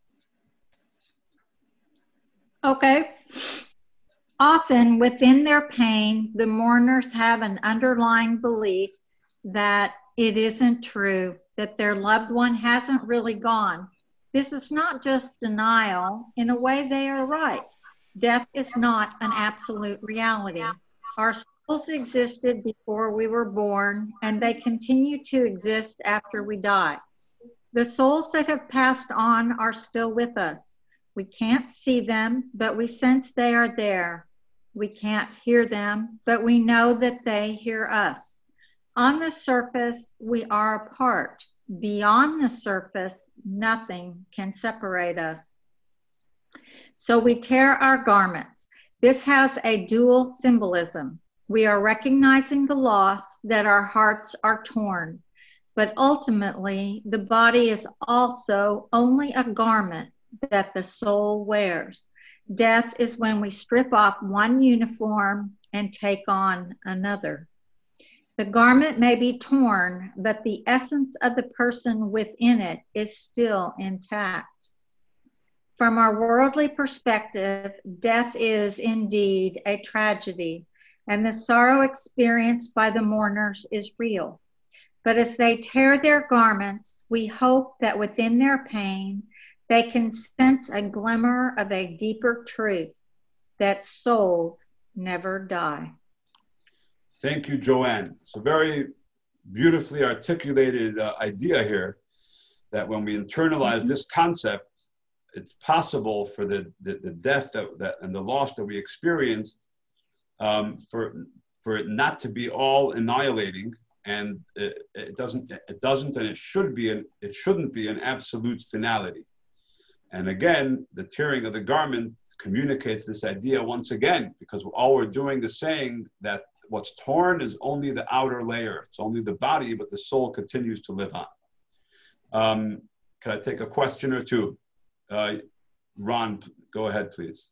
Okay. Often within their pain, the mourners have an underlying belief that it isn't true, that their loved one hasn't really gone. This is not just denial. In a way, they are right. Death is not an absolute reality. Our souls existed before we were born, and they continue to exist after we die. The souls that have passed on are still with us. We can't see them, but we sense they are there. We can't hear them, but we know that they hear us. On the surface, we are apart. Beyond the surface, nothing can separate us. So we tear our garments. This has a dual symbolism. We are recognizing the loss, that our hearts are torn. But ultimately, the body is also only a garment that the soul wears. Death is when we strip off one uniform and take on another. The garment may be torn, but the essence of the person within it is still intact. From our worldly perspective, death is indeed a tragedy, and the sorrow experienced by the mourners is real. But as they tear their garments, we hope that within their pain, they can sense a glimmer of a deeper truth, that souls never die. Thank you, Joanne. So very beautifully articulated idea here that when we internalize this concept, it's possible for the death that and the loss that we experienced for it not to be all annihilating, and it doesn't and it shouldn't be an absolute finality. And again, the tearing of the garment communicates this idea once again, because all we're doing is saying that what's torn is only the outer layer. It's only the body, but the soul continues to live on. Can I take a question or two? Ron, go ahead, please.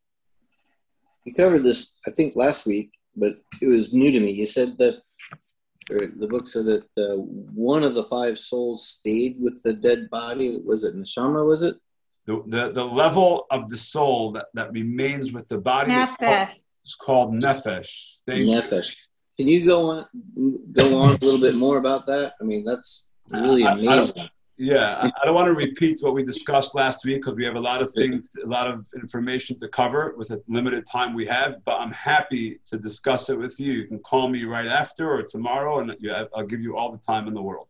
You covered this, I think, last week, but it was new to me. You said that, or the book said that one of the 5 souls stayed with the dead body. Was it neshama, was it? The level of the soul that remains with the body is called nefesh. Nefesh. Can you go on a little bit more about that? I mean, that's really amazing. I don't want to repeat what we discussed last week because we have a lot of things, a lot of information to cover with the limited time we have, but I'm happy to discuss it with you. You can call me right after or tomorrow, and I'll give you all the time in the world.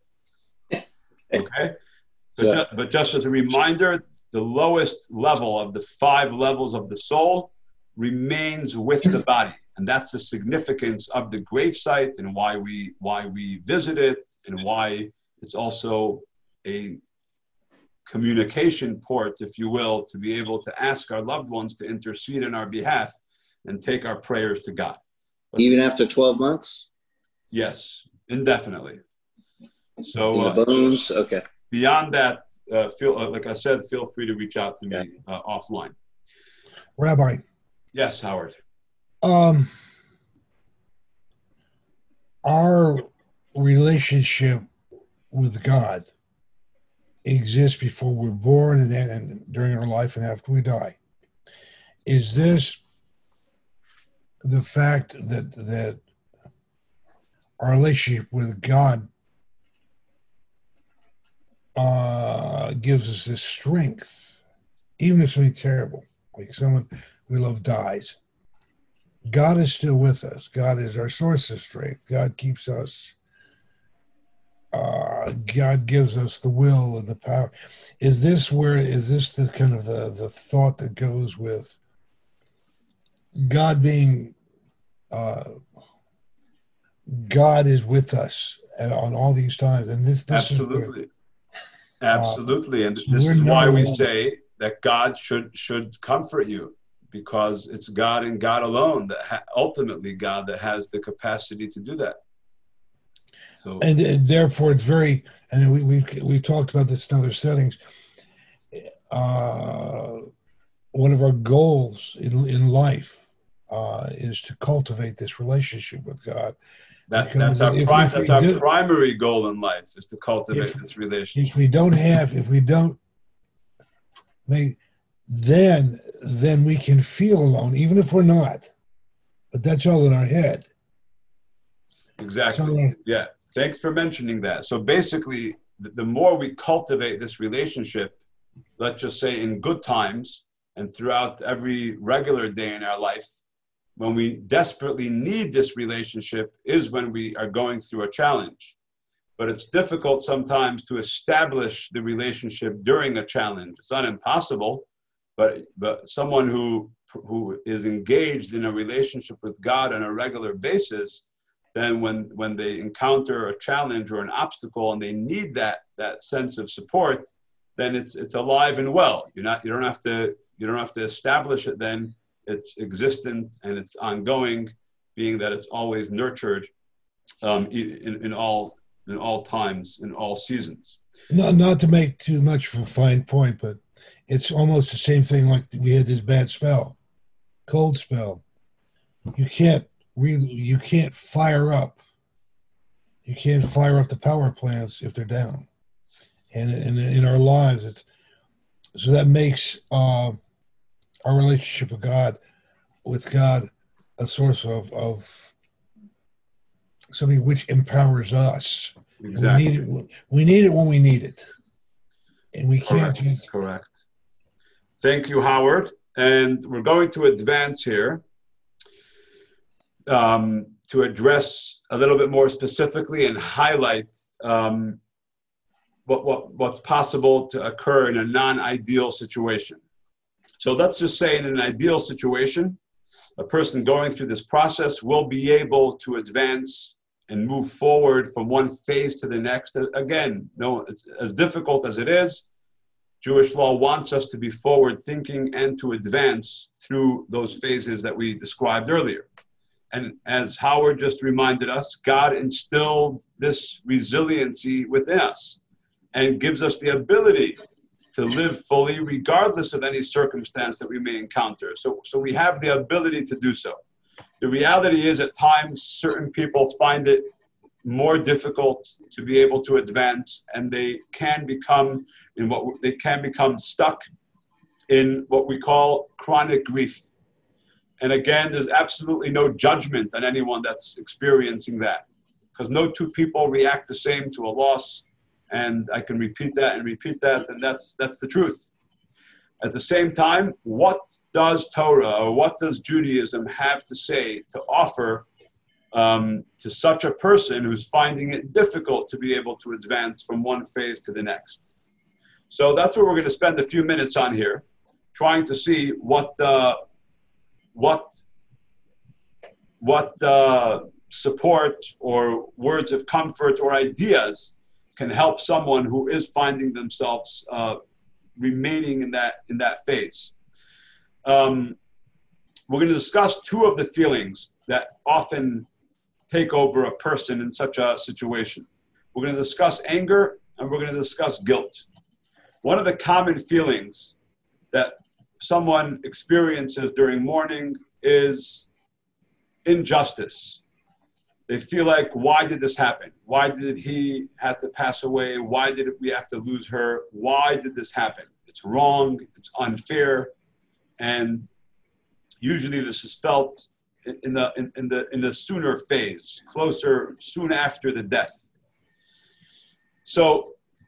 Okay? But just as a reminder, the lowest level of the 5 levels of the soul remains with the body. And that's the significance of the gravesite and why we visit it, and why it's also a communication port, if you will, to be able to ask our loved ones to intercede on our behalf and take our prayers to God. But even after 12 months? Yes, indefinitely. So in the bones, okay. Beyond that, like I said, feel free to reach out to me offline. Rabbi. Yes, Howard. Our relationship with God exists before we're born and during our life and after we die. Is this the fact that our relationship with God gives us this strength, even if something terrible, like someone we love dies? God is still with us. God is our source of strength. God keeps us. God gives us the will and the power. Is this the kind of the thought that goes with God being, God is with us on all these times? And this absolutely. Is absolutely. And this is why we say that God should comfort you, because it's God and God alone ultimately God that has the capacity to do that. So, and therefore it's very, and we've talked about this in other settings. One of our goals in life is to cultivate this relationship with God. That's our primary goal in life, is to cultivate this relationship. If we don't make, then we can feel alone, even if we're not. But that's all in our head. Exactly. Yeah. Thanks for mentioning that. So basically, the more we cultivate this relationship, let's just say in good times and throughout every regular day in our life, when we desperately need this relationship is when we are going through a challenge. But it's difficult sometimes to establish the relationship during a challenge. It's not impossible, but someone who is engaged in a relationship with God on a regular basis, then when they encounter a challenge or an obstacle and they need that sense of support, then it's alive and well. You don't have to establish it then. It's existent and it's ongoing, being that it's always nurtured in all times, in all seasons. Not to make too much of a fine point, but it's almost the same thing like we had this bad spell, cold spell. You can't fire up You can't fire up the power plants if they're down. And in our lives, it's so that makes our relationship with God a source of something which empowers us. Exactly. We need it when we need it. And we can't. Correct. Thank you, Howard. And we're going to advance here to address a little bit more specifically and highlight what's possible to occur in a non-ideal situation. So let's just say in an ideal situation, a person going through this process will be able to advance and move forward from one phase to the next. Again, no, it's as difficult as it is. Jewish law wants us to be forward thinking and to advance through those phases that we described earlier. And as Howard just reminded us, God instilled this resiliency within us and gives us the ability to live fully regardless of any circumstance that we may encounter. So we have the ability to do so. The reality is at times certain people find it more difficult to be able to advance, and they can become stuck in what we call chronic grief. And again, there's absolutely no judgment on anyone that's experiencing that, because no two people react the same to a loss. And I can repeat that, and that's the truth. At the same time, what does Torah or what does Judaism have to say to offer to such a person who's finding it difficult to be able to advance from one phase to the next? So that's what we're going to spend a few minutes on here, trying to see what support or words of comfort or ideas can help someone who is finding themselves remaining in that phase. We're going to discuss two of the feelings that often take over a person in such a situation. We're going to discuss anger and we're going to discuss guilt. One of the common feelings that someone experiences during mourning is injustice. They feel like, why did this happen? Why did he have to pass away? Why did we have to lose her? Why did this happen? It's wrong, it's unfair, and usually this is felt in the sooner phase, soon after the death. So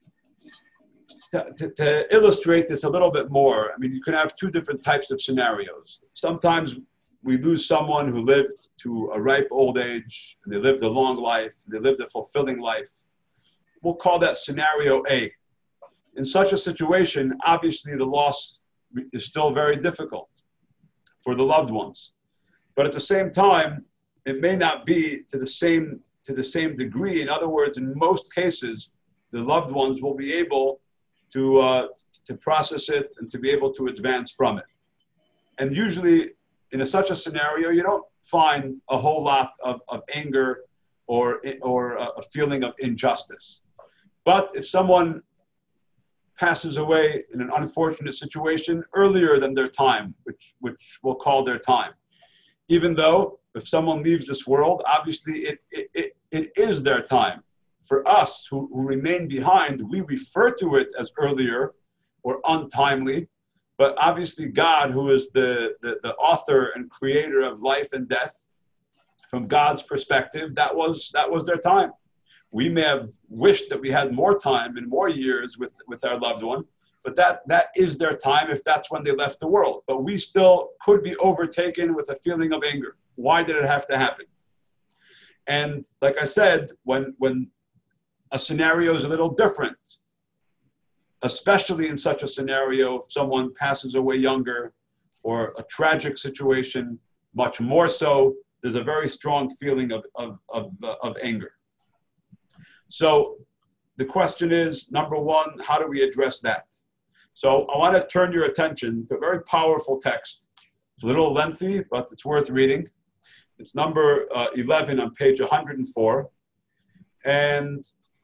to illustrate this a little bit more, I mean, you can have two different types of scenarios. Sometimes we lose someone who lived to a ripe old age, and they lived a long life, they lived a fulfilling life. We'll call that scenario A. In such a situation, obviously the loss is still very difficult for the loved ones. But at the same time, it may not be to the same degree. In other words, in most cases, the loved ones will be able to process it and to be able to advance from it. And usually, in such a scenario, you don't find a whole lot of anger or a feeling of injustice. But if someone passes away in an unfortunate situation earlier than their time, which we'll call their time, even though if someone leaves this world, obviously it is their time. For us who remain behind, we refer to it as earlier or untimely. But obviously God, who is the author and creator of life and death, from God's perspective, that was their time. We may have wished that we had more time and more years with our loved one, but that is their time if that's when they left the world. But we still could be overtaken with a feeling of anger. Why did it have to happen? And like I said, when a scenario is a little different, especially in such a scenario, if someone passes away younger or a tragic situation, much more so, there's a very strong feeling of anger. So the question is, number one, how do we address that? So I want to turn your attention to a very powerful text. It's a little lengthy, but it's worth reading. It's number 11 on page 104. And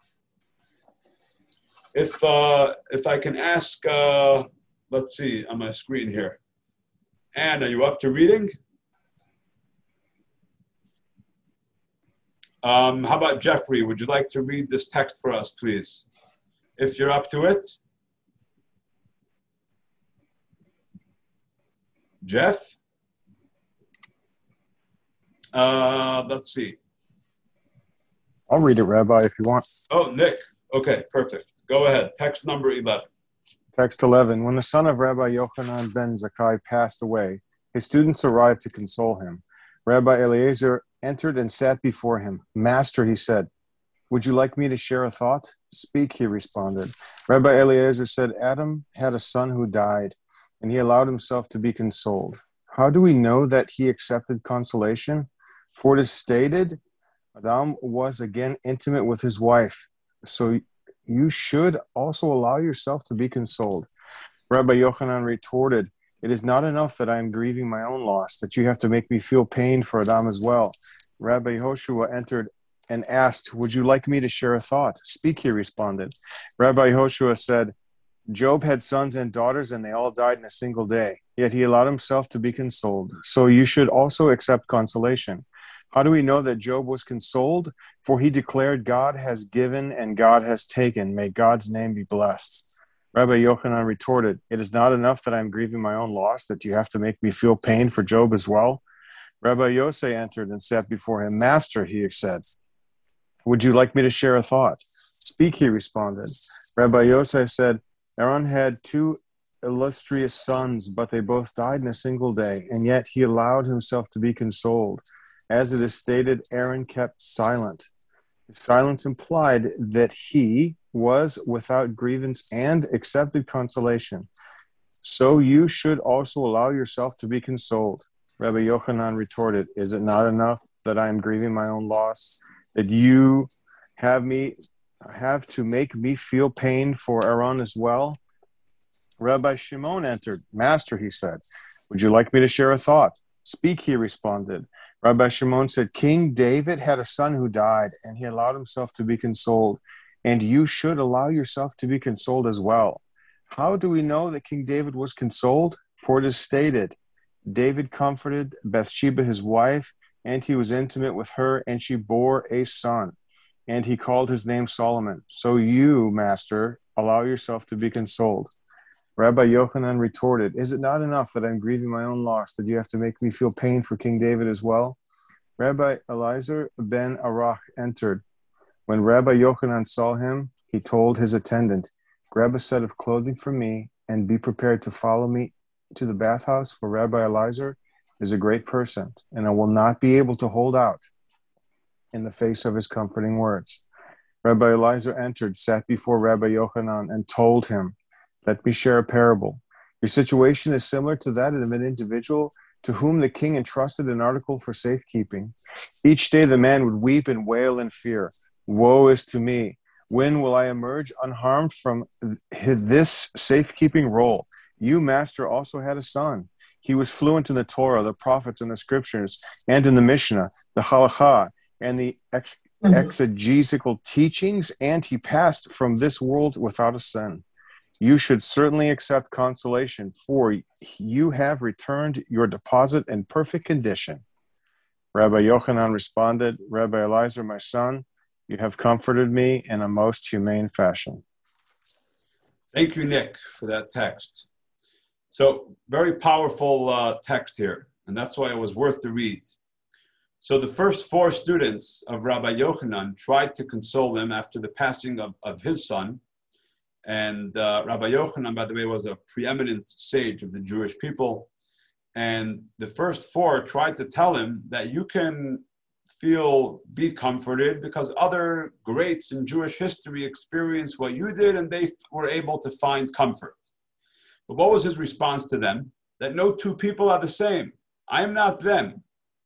if I can ask, let's see on my screen here. Anne, are you up to reading? How about Jeffrey? Would you like to read this text for us, please? If you're up to it. Jeff? Let's see. I'll read it, Rabbi, if you want. Oh, Nick. Okay, perfect. Go ahead. Text number 11. Text 11. When the son of Rabbi Yochanan ben Zakkai passed away, his students arrived to console him. Rabbi Eliezer entered and sat before him. Master, he said, would you like me to share a thought? Speak, he responded. Rabbi Eliezer said, Adam had a son who died, and he allowed himself to be consoled. How do we know that he accepted consolation? For it is stated, Adam was again intimate with his wife, so you should also allow yourself to be consoled. Rabbi Yochanan retorted, it is not enough that I am grieving my own loss, that you have to make me feel pain for Adam as well. Rabbi Yehoshua entered and asked, would you like me to share a thought? Speak, he responded. Rabbi Yehoshua said, Job had sons and daughters, and they all died in a single day. Yet he allowed himself to be consoled. So you should also accept consolation. How do we know that Job was consoled? For he declared, God has given and God has taken. May God's name be blessed. Rabbi Yochanan retorted, it is not enough that I am grieving my own loss, that you have to make me feel pain for Job as well. Rabbi Yosei entered and sat before him. Master, he said, would you like me to share a thought? Speak, he responded. Rabbi Yosei said, Aaron had 2 illustrious sons, but they both died in a single day, and yet he allowed himself to be consoled. As it is stated, Aaron kept silent. His silence implied that he was without grievance and accepted consolation. So you should also allow yourself to be consoled. Rabbi Yochanan retorted, is it not enough that I am grieving my own loss, that you have to make me feel pain for Aaron as well? Rabbi Shimon entered. Master, he said, would you like me to share a thought? Speak, he responded. Rabbi Shimon said, King David had a son who died, and he allowed himself to be consoled, and you should allow yourself to be consoled as well. How do we know that King David was consoled? For it is stated, David comforted Bathsheba his wife, and he was intimate with her, and she bore a son, and he called his name Solomon. So you, Master, allow yourself to be consoled. Rabbi Yochanan retorted, is it not enough that I'm grieving my own loss, that you have to make me feel pain for King David as well? Rabbi Eliezer ben Arach entered. When Rabbi Yochanan saw him, he told his attendant, grab a set of clothing for me and be prepared to follow me to the bathhouse, for Rabbi Eliezer is a great person, and I will not be able to hold out in the face of his comforting words. Rabbi Eliezer entered, sat before Rabbi Yochanan, and told him, let me share a parable. Your situation is similar to that of an individual to whom the king entrusted an article for safekeeping. Each day the man would weep and wail in fear. Woe is to me. When will I emerge unharmed from this safekeeping role? You, Master, also had a son. He was fluent in the Torah, the prophets, and the scriptures, and in the Mishnah, the Halakha, and the exegetical teachings, and he passed from this world without a sin. You should certainly accept consolation, for you have returned your deposit in perfect condition. Rabbi Yochanan responded, Rabbi Eliezer, my son, you have comforted me in a most humane fashion. Thank you, Nick, for that text. So very powerful text here, and that's why it was worth to read. So the first 4 students of Rabbi Yochanan tried to console him after the passing of his son. And Rabbi Yochanan, by the way, was a preeminent sage of the Jewish people. And the first 4 tried to tell him that you can be comforted because other greats in Jewish history experienced what you did and they were able to find comfort. But what was his response to them? That no 2 people are the same. I am not them.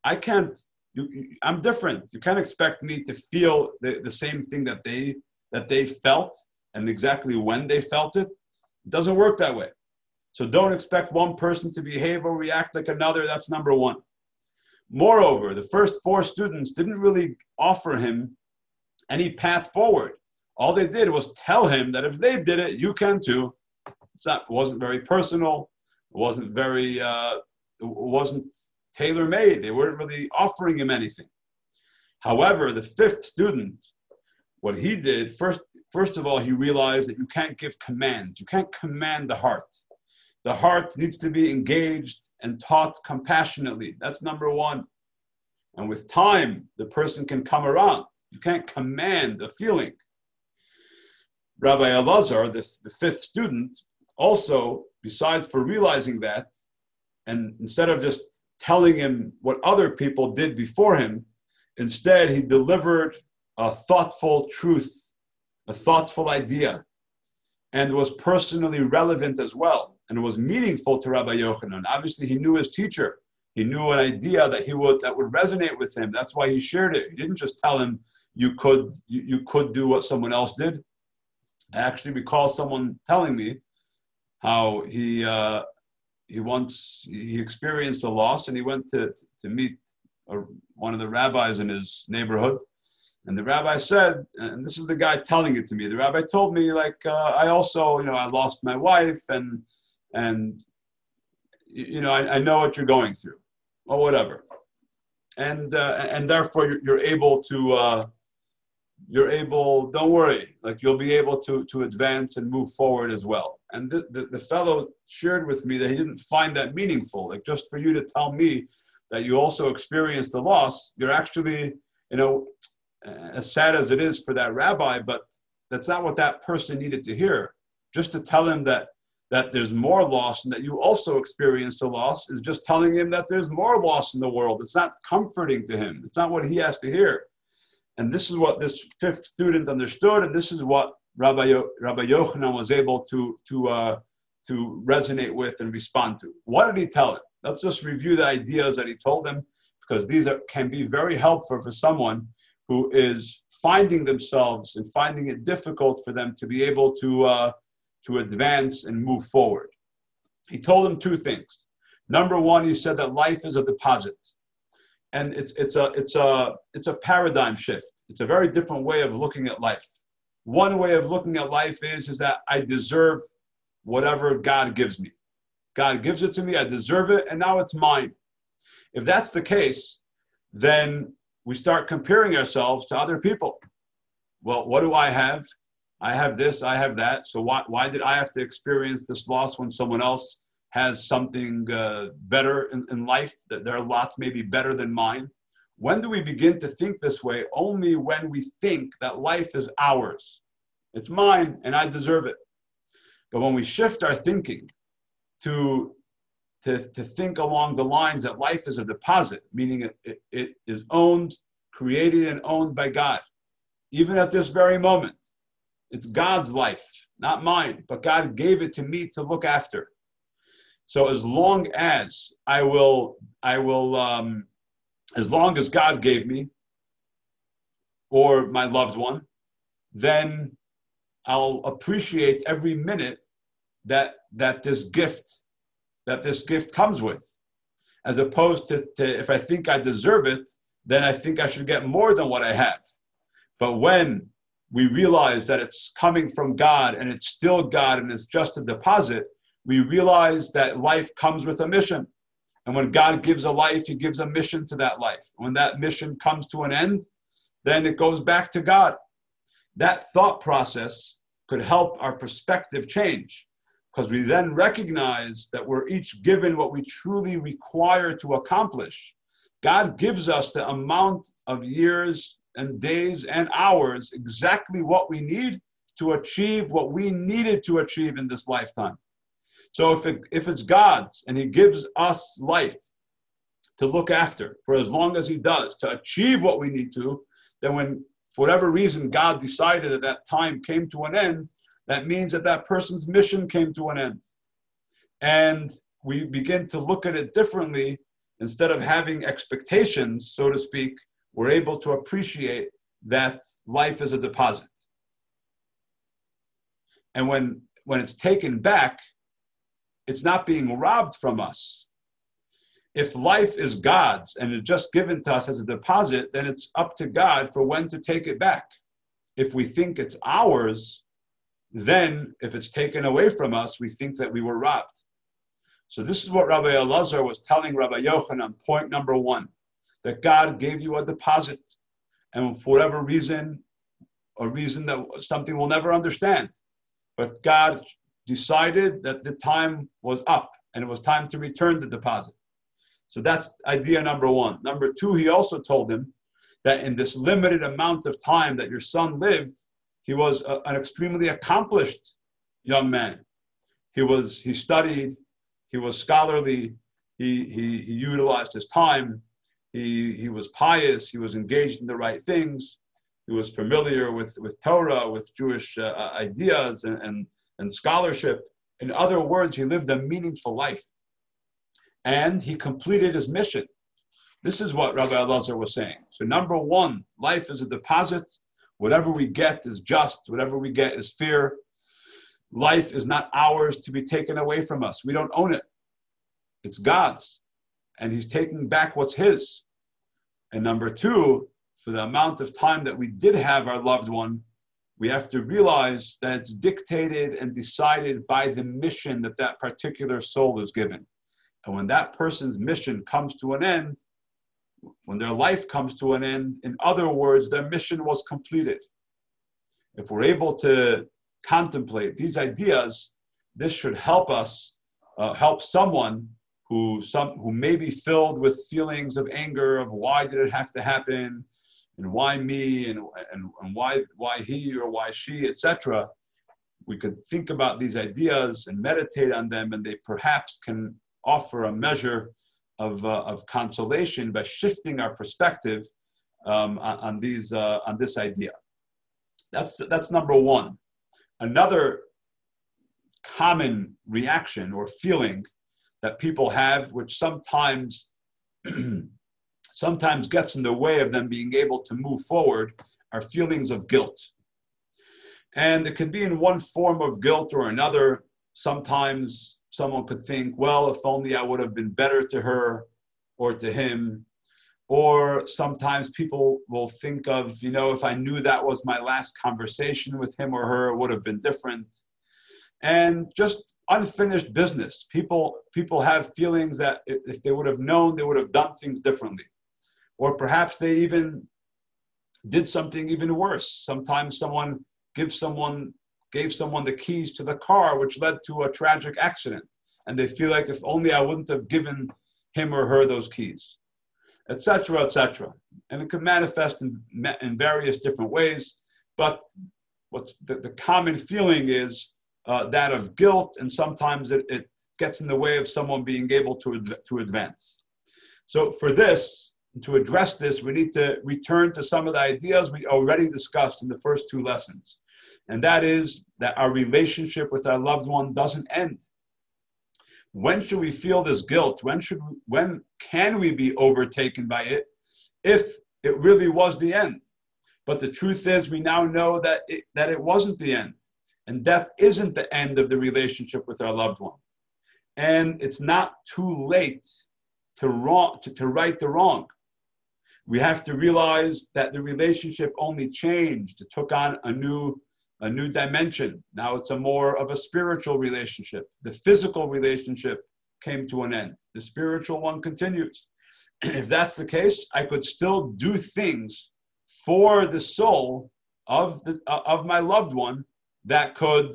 I'm different. You can't expect me to feel the same thing that they felt and exactly when they felt it. It doesn't work that way. So don't expect one person to behave or react like another. That's number 1. Moreover, the first 4 students didn't really offer him any path forward. All they did was tell him that if they did it, you can too. It wasn't very personal. It wasn't tailor-made. They weren't really offering him anything. However, the fifth student, what he did, first of all, he realized that you can't give commands. You can't command the heart. The heart needs to be engaged and taught compassionately. That's number one. And with time, the person can come around. You can't command a feeling. Rabbi Elazar, the fifth student, also, besides for realizing that, and instead of just telling him what other people did before him, instead he delivered a thoughtful truth, a thoughtful idea, and was personally relevant as well, and was meaningful to Rabbi Yochanan. Obviously, he knew his teacher. He knew an idea that would resonate with him. That's why he shared it. He didn't just tell him you could do what someone else did. I actually recall someone telling me how he experienced a loss, and he went to meet one of the rabbis in his neighborhood, and the rabbi said, and this is the guy telling it to me. The rabbi told me, I also, I lost my wife, and I know what you're going through, or whatever, and therefore you're able to. Don't worry, you'll be able to advance and move forward as well. And the fellow shared with me that he didn't find that meaningful. Just for you to tell me that you also experienced the loss, you're actually, as sad as it is for that rabbi, but that's not what that person needed to hear. Just to tell him that there's more loss and that you also experienced a loss is just telling him that there's more loss in the world. It's not comforting to him. It's not what he has to hear. And this is what this fifth student understood, and this is what Rabbi Yochanan was able to resonate with and respond to. What did he tell him? Let's just review the ideas that he told him, because these can be very helpful for someone who is finding themselves and finding it difficult for them to be able to advance and move forward. He told them two things. Number one, he said that life is a deposit. And it's a paradigm shift. It's a very different way of looking at life. One way of looking at life is that I deserve whatever God gives me. God gives it to me, I deserve it, and now it's mine. If that's the case, then we start comparing ourselves to other people. Well, what do I have? I have this, I have that. So why did I have to experience this loss when someone else has something better in life, that their lot may be better than mine? When do we begin to think this way? Only when we think that life is ours. It's mine and I deserve it. But when we shift our thinking to think along the lines that life is a deposit, meaning it is owned, created and owned by God, even at this very moment, it's God's life, not mine, but God gave it to me to look after. So as long as as long as God gave me, or my loved one, then I'll appreciate every minute that this gift comes with, as opposed to if I think I deserve it, then I think I should get more than what I have. But when we realize that it's coming from God and it's still God and it's just a deposit, we realize that life comes with a mission. And when God gives a life, he gives a mission to that life. When that mission comes to an end, then it goes back to God. That thought process could help our perspective change, because we then recognize that we're each given what we truly require to accomplish. God gives us the amount of years and days and hours, exactly what we need to achieve what we needed to achieve in this lifetime. So if it's God's and he gives us life to look after for as long as he does, to achieve what we need to, then when, for whatever reason, God decided that time came to an end, that means that person's mission came to an end. And we begin to look at it differently. Instead of having expectations, so to speak, we're able to appreciate that life is a deposit. And when it's taken back, it's not being robbed from us. If life is God's and it's just given to us as a deposit, then it's up to God for when to take it back. If we think it's ours, then if it's taken away from us, we think that we were robbed. So this is what Rabbi Elazar was telling Rabbi Yochanan, point number one, that God gave you a deposit. and for whatever reason, a reason that something we'll never understand. But God decided that the time was up and it was time to return the deposit. So that's idea number one. Number two, he also told him that in this limited amount of time that your son lived, he was an extremely accomplished young man. He studied, he was scholarly, he utilized his time, he was pious, he was engaged in the right things, he was familiar with Torah, with Jewish ideas and scholarship. In other words, he lived a meaningful life. And he completed his mission. This is what Rabbi Elazar was saying. So number one, life is a deposit. Whatever we get is just. Whatever we get is fair. Life is not ours to be taken away from us. We don't own it. It's God's. And he's taking back what's his. And number two, for the amount of time that we did have our loved one, we have to realize that it's dictated and decided by the mission that that particular soul is given. And when that person's mission comes to an end, when their life comes to an end, in other words, their mission was completed. If we're able to contemplate these ideas, this should help us, help someone who may be filled with feelings of anger, of why did it have to happen, and why me, and why he or why she, etc. We could think about these ideas and meditate on them, and they perhaps can offer a measure of consolation by shifting our perspective on this idea. That's number one. Another common reaction or feeling that people have, which sometimes gets in the way of them being able to move forward, are feelings of guilt. And it could be in one form of guilt or another. Sometimes someone could think, well, if only I would have been better to her or to him. Or sometimes people will think of, if I knew that was my last conversation with him or her, it would have been different. And just unfinished business. People have feelings that if they would have known, they would have done things differently. Or perhaps they even did something even worse. Sometimes someone gave someone the keys to the car, which led to a tragic accident. And they feel like if only I wouldn't have given him or her those keys, etc., etc. And it could manifest in various different ways. But what's the common feeling is that of guilt, and sometimes it gets in the way of someone being able to advance. So for this, to address this, we need to return to some of the ideas we already discussed in the first two lessons. And that is that our relationship with our loved one doesn't end. When should we feel this guilt? When can we be overtaken by it if it really was the end? But the truth is, we now know that it wasn't the end. And death isn't the end of the relationship with our loved one. And it's not too late to right the wrong. We have to realize that the relationship only changed. It took on a new dimension. Now it's more of a spiritual relationship. The physical relationship came to an end. The spiritual one continues. If that's the case, I could still do things for the soul of my loved one that could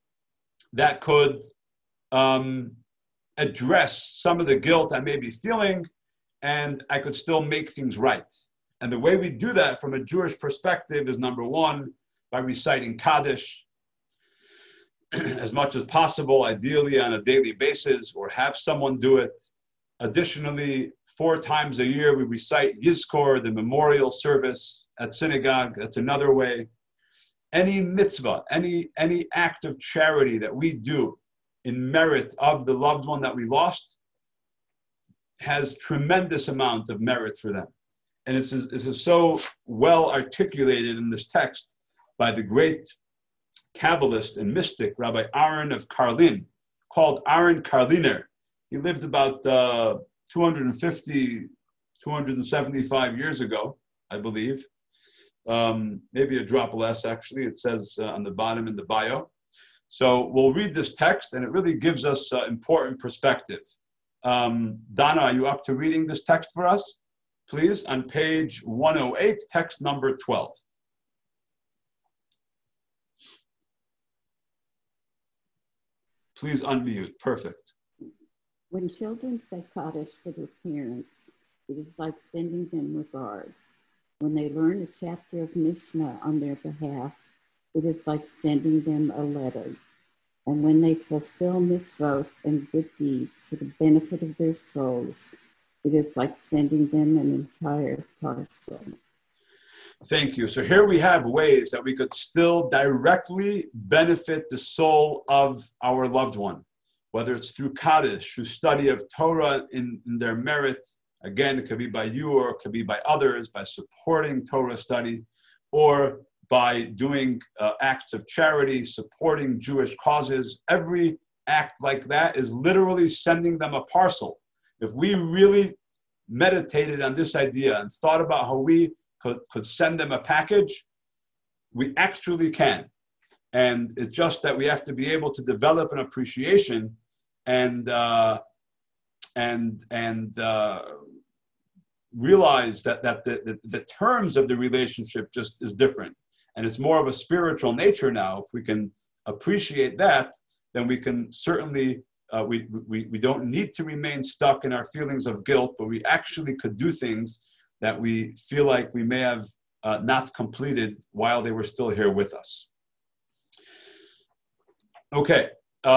address some of the guilt I may be feeling, and I could still make things right. And the way we do that from a Jewish perspective is, number one, by reciting Kaddish as much as possible, ideally on a daily basis, or have someone do it. Additionally, 4 times a year, we recite Yizkor, the memorial service at synagogue. That's another way. Any mitzvah, any act of charity that we do in merit of the loved one that we lost has tremendous amount of merit for them. And this is so well articulated in this text by the great Kabbalist and mystic, Rabbi Aaron of Karlin, called Aaron Karliner. He lived about 275 years ago, I believe. Maybe a drop less, actually. It says on the bottom in the bio. So we'll read this text, and it really gives us important perspective. Donna, are you up to reading this text for us? please, on page 108, text number 12. Please unmute. Perfect. When children say Kaddish for their parents, it is like sending them regards. When they learn a chapter of Mishnah on their behalf, it is like sending them a letter. And when they fulfill mitzvot and good deeds for the benefit of their souls, it is like sending them an entire parcel. Thank you. So here we have ways that we could still directly benefit the soul of our loved one, whether it's through Kaddish, through study of Torah in their merit. Again, it could be by you or it could be by others, by supporting Torah study, or by doing acts of charity, supporting Jewish causes. Every act like that is literally sending them a parcel. If we really meditated on this idea and thought about how we could send them a package, we actually can. And it's just that we have to be able to develop an appreciation and realize that the terms of the relationship just is different. And it's more of a spiritual nature now. If we can appreciate that, then we can certainly, we don't need to remain stuck in our feelings of guilt, but we actually could do things that we feel like we may have not completed while they were still here with us. Okay.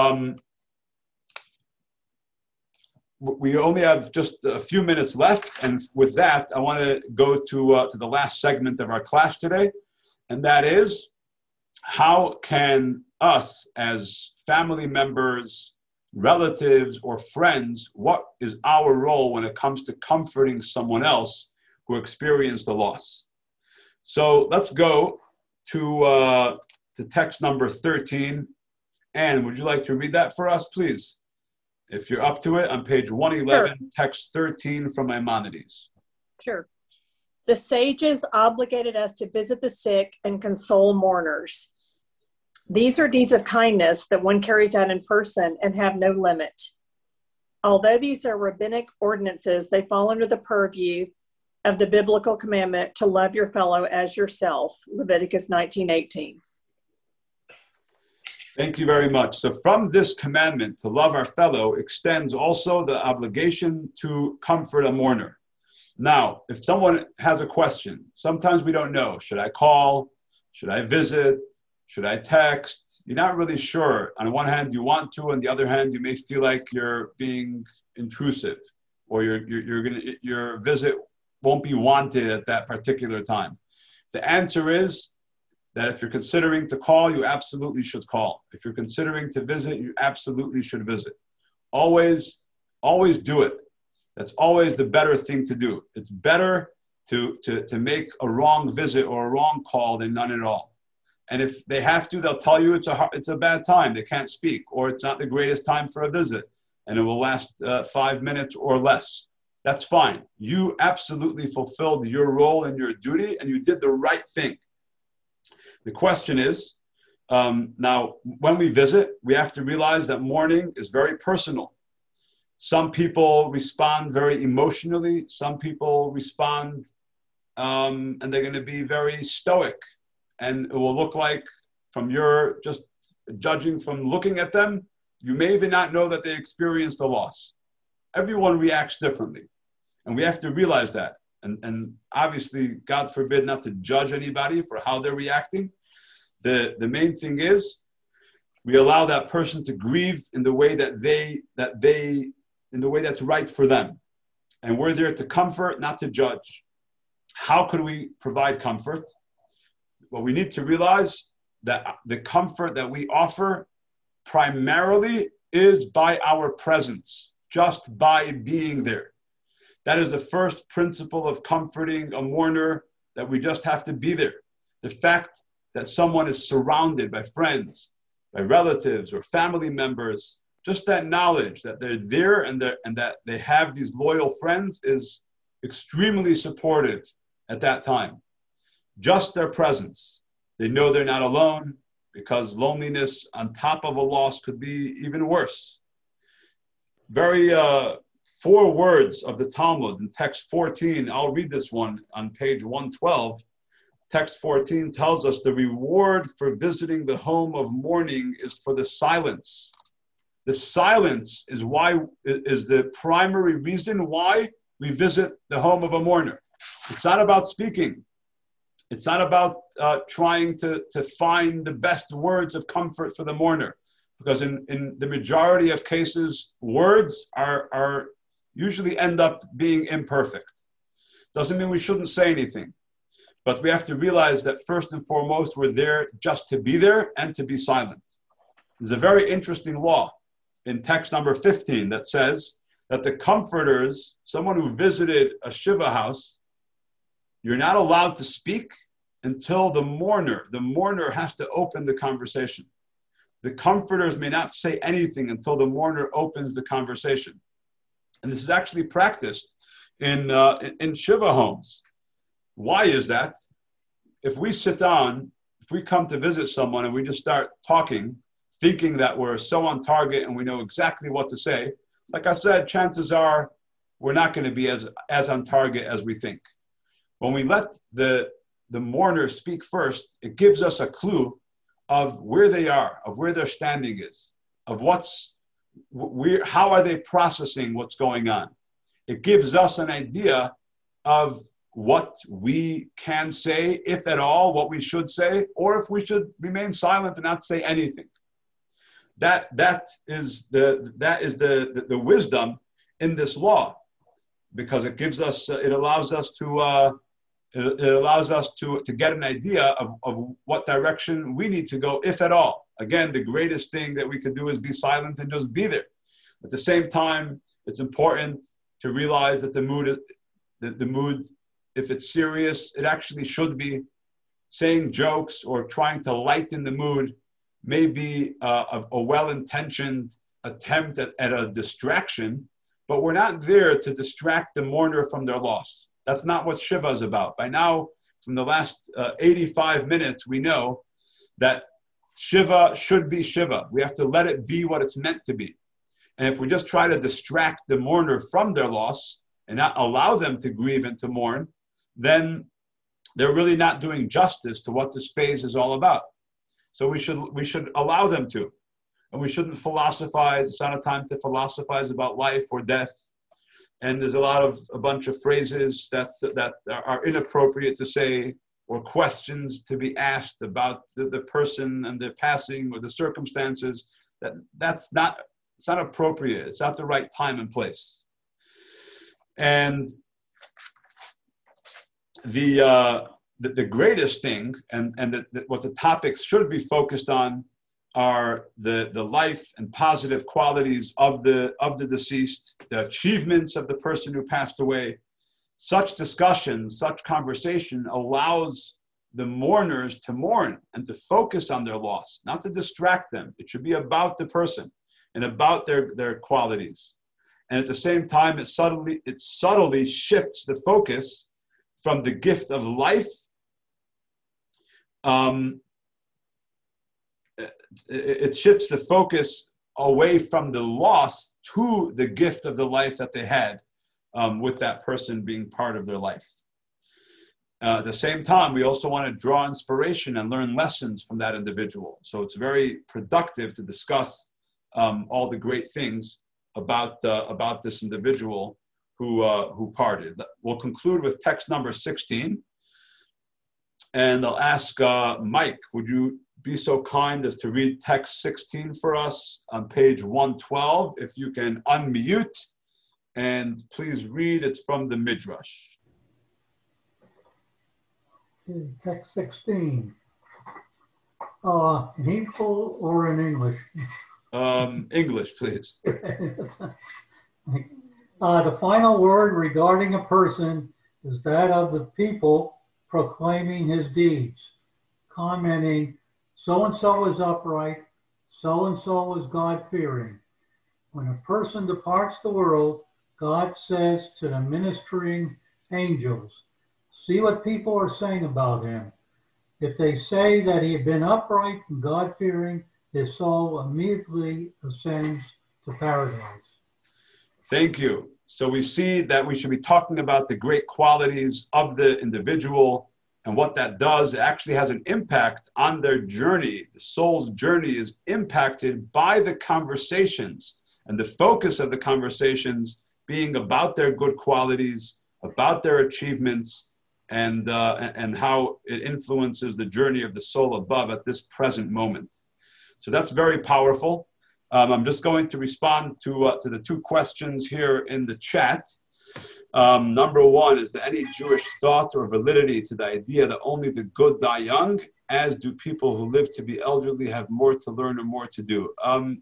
We only have just a few minutes left. And with that, I want to go to the last segment of our class today. And that is, how can us as family members, relatives, or friends, what is our role when it comes to comforting someone else who experienced a loss? So let's go to text number 13. Anne, would you like to read that for us, please? If you're up to it, on page 111, sure. Text 13 from Maimonides. Sure. The sages obligated us to visit the sick and console mourners. These are deeds of kindness that one carries out in person and have no limit. Although these are rabbinic ordinances, they fall under the purview of the biblical commandment to love your fellow as yourself, Leviticus 19:18. Thank you very much. So from this commandment to love our fellow extends also the obligation to comfort a mourner. Now, if someone has a question, sometimes we don't know, should I call? Should I visit? Should I text? You're not really sure. On one hand, you want to, on the other hand, you may feel like you're being intrusive, or your visit won't be wanted at that particular time. The answer is that if you're considering to call, you absolutely should call. If you're considering to visit, you absolutely should visit. Always do it. That's always the better thing to do. It's better to make a wrong visit or a wrong call than none at all. And if they have to, they'll tell you it's a bad time. They can't speak, or it's not the greatest time for a visit, and it will last 5 minutes or less. That's fine. You absolutely fulfilled your role and your duty, and you did the right thing. The question is, now, when we visit, we have to realize that mourning is very personal. Some people respond very emotionally. Some people respond, and they're going to be very stoic. And it will look like, from your just judging from looking at them, you may even not know that they experienced a loss. Everyone reacts differently. And we have to realize that. And obviously, God forbid not to judge anybody for how they're reacting. The main thing is, we allow that person to grieve in the way in the way that's right for them. And we're there to comfort, not to judge. How could we provide comfort? Well, we need to realize that the comfort that we offer primarily is by our presence, just by being there. That is the first principle of comforting a mourner, that we just have to be there. The fact that someone is surrounded by friends, by relatives or family members, just that knowledge that they're there and that they have these loyal friends is extremely supportive at that time. Just their presence. They know they're not alone, because loneliness on top of a loss could be even worse. Very 4 words of the Talmud in text 14. I'll read this one on page 112. Text 14 tells us the reward for visiting the home of mourning is for the silence. The silence is the primary reason why we visit the home of a mourner. It's not about speaking. It's not about trying to find the best words of comfort for the mourner, because in the majority of cases, words are usually end up being imperfect. Doesn't mean we shouldn't say anything, but we have to realize that first and foremost, we're there just to be there and to be silent. There's a very interesting law in text number 15 that says that the comforters, someone who visited a Shiva house, you're not allowed to speak until the mourner has to open the conversation. The comforters may not say anything until the mourner opens the conversation. And this is actually practiced in Shiva homes. Why is that? If we sit down, if we come to visit someone and we just start talking, thinking that we're so on target and we know exactly what to say, like I said, chances are we're not going to be as on target as we think. When we let the mourner speak first, it gives us a clue of where they are, of where their standing is, of how are they processing what's going on. It gives us an idea of what we can say, if at all, what we should say, or if we should remain silent and not say anything. That is the wisdom in this law, because it gives us, it allows us to get an idea of what direction we need to go, if at all. Again, the greatest thing that we could do is be silent and just be there. At the same time, it's important to realize that the mood, if it's serious, it actually should be. Saying jokes or trying to lighten the mood may be a well-intentioned attempt at a distraction, but we're not there to distract the mourner from their loss. That's not what Shiva is about. By now, from the last 85 minutes, we know that Shiva should be Shiva. We have to let it be what it's meant to be. And if we just try to distract the mourner from their loss and not allow them to grieve and to mourn, then they're really not doing justice to what this phase is all about. So we should allow them to. And we shouldn't philosophize. It's not a time to philosophize about life or death. And there's a bunch of phrases that are inappropriate to say, or questions to be asked about the person and their passing or the circumstances. It's not appropriate. It's not the right time and place. And the greatest thing, and what the topics should be focused on, are the life and positive qualities of the deceased, the achievements of the person who passed away. Such discussion, such conversation allows the mourners to mourn and to focus on their loss, not to distract them. It should be about the person and about their qualities. And at the same time, it subtly shifts the focus from the gift of life. It shifts the focus away from the loss to the gift of the life that they had with that person being part of their life. At the same time, we also want to draw inspiration and learn lessons from that individual. So it's very productive to discuss all the great things about this individual who parted. We'll conclude with text number 16. And I'll ask Mike, would you be so kind as to read text 16 for us on page 112, if you can unmute, and please read. It's from the Midrash. Okay, text 16. In Hebrew or in English? English, please. The final word regarding a person is that of the people proclaiming his deeds, commenting, so-and-so is upright, so-and-so is God-fearing. When a person departs the world, God says to the ministering angels, see what people are saying about him. If they say that he had been upright and God-fearing, his soul immediately ascends to paradise. Thank you. So we see that we should be talking about the great qualities of the individual and what that does. It actually has an impact on their journey. The soul's journey is impacted by the conversations, and the focus of the conversations being about their good qualities, about their achievements, and how it influences the journey of the soul above at this present moment. So that's very powerful. I'm just going to respond to the two questions here in the chat. Number one, is there any Jewish thought or validity to the idea that only the good die young, as do people who live to be elderly have more to learn or more to do?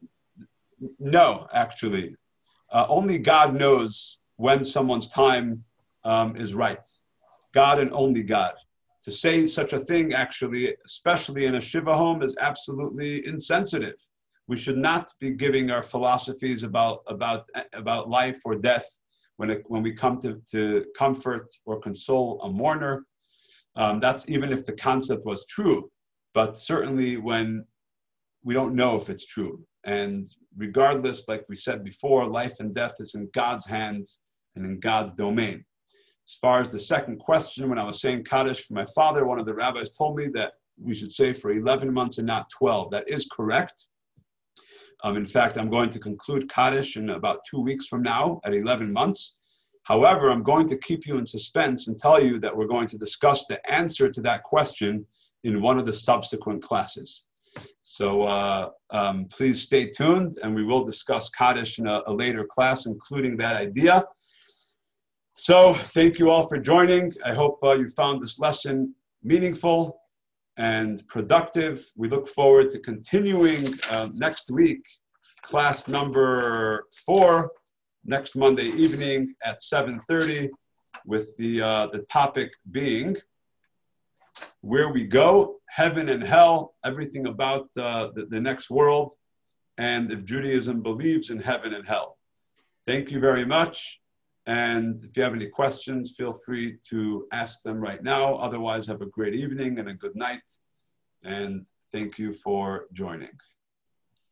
No, actually. Only God knows when someone's time is right. God and only God. To say such a thing, actually, especially in a Shiva home, is absolutely insensitive. We should not be giving our philosophies about life or death when we come to comfort or console a mourner. That's even if the concept was true, but certainly when we don't know if it's true. And regardless, like we said before, life and death is in God's hands and in God's domain. As far as the second question, when I was saying Kaddish for my father, one of the rabbis told me that we should say for 11 months and not 12. That is correct. In fact, I'm going to conclude Kaddish in about 2 weeks from now at 11 months. However, I'm going to keep you in suspense and tell you that we're going to discuss the answer to that question in one of the subsequent classes. So please stay tuned, and we will discuss Kaddish in a later class, including that idea. So thank you all for joining. I hope you found this lesson meaningful and productive. We look forward to continuing next week, class number 4, next Monday evening at 7:30, with the topic being where we go, heaven and hell, everything about the next world, and if Judaism believes in heaven and hell. Thank you very much. And if you have any questions, feel free to ask them right now. Otherwise, have a great evening and a good night. And thank you for joining.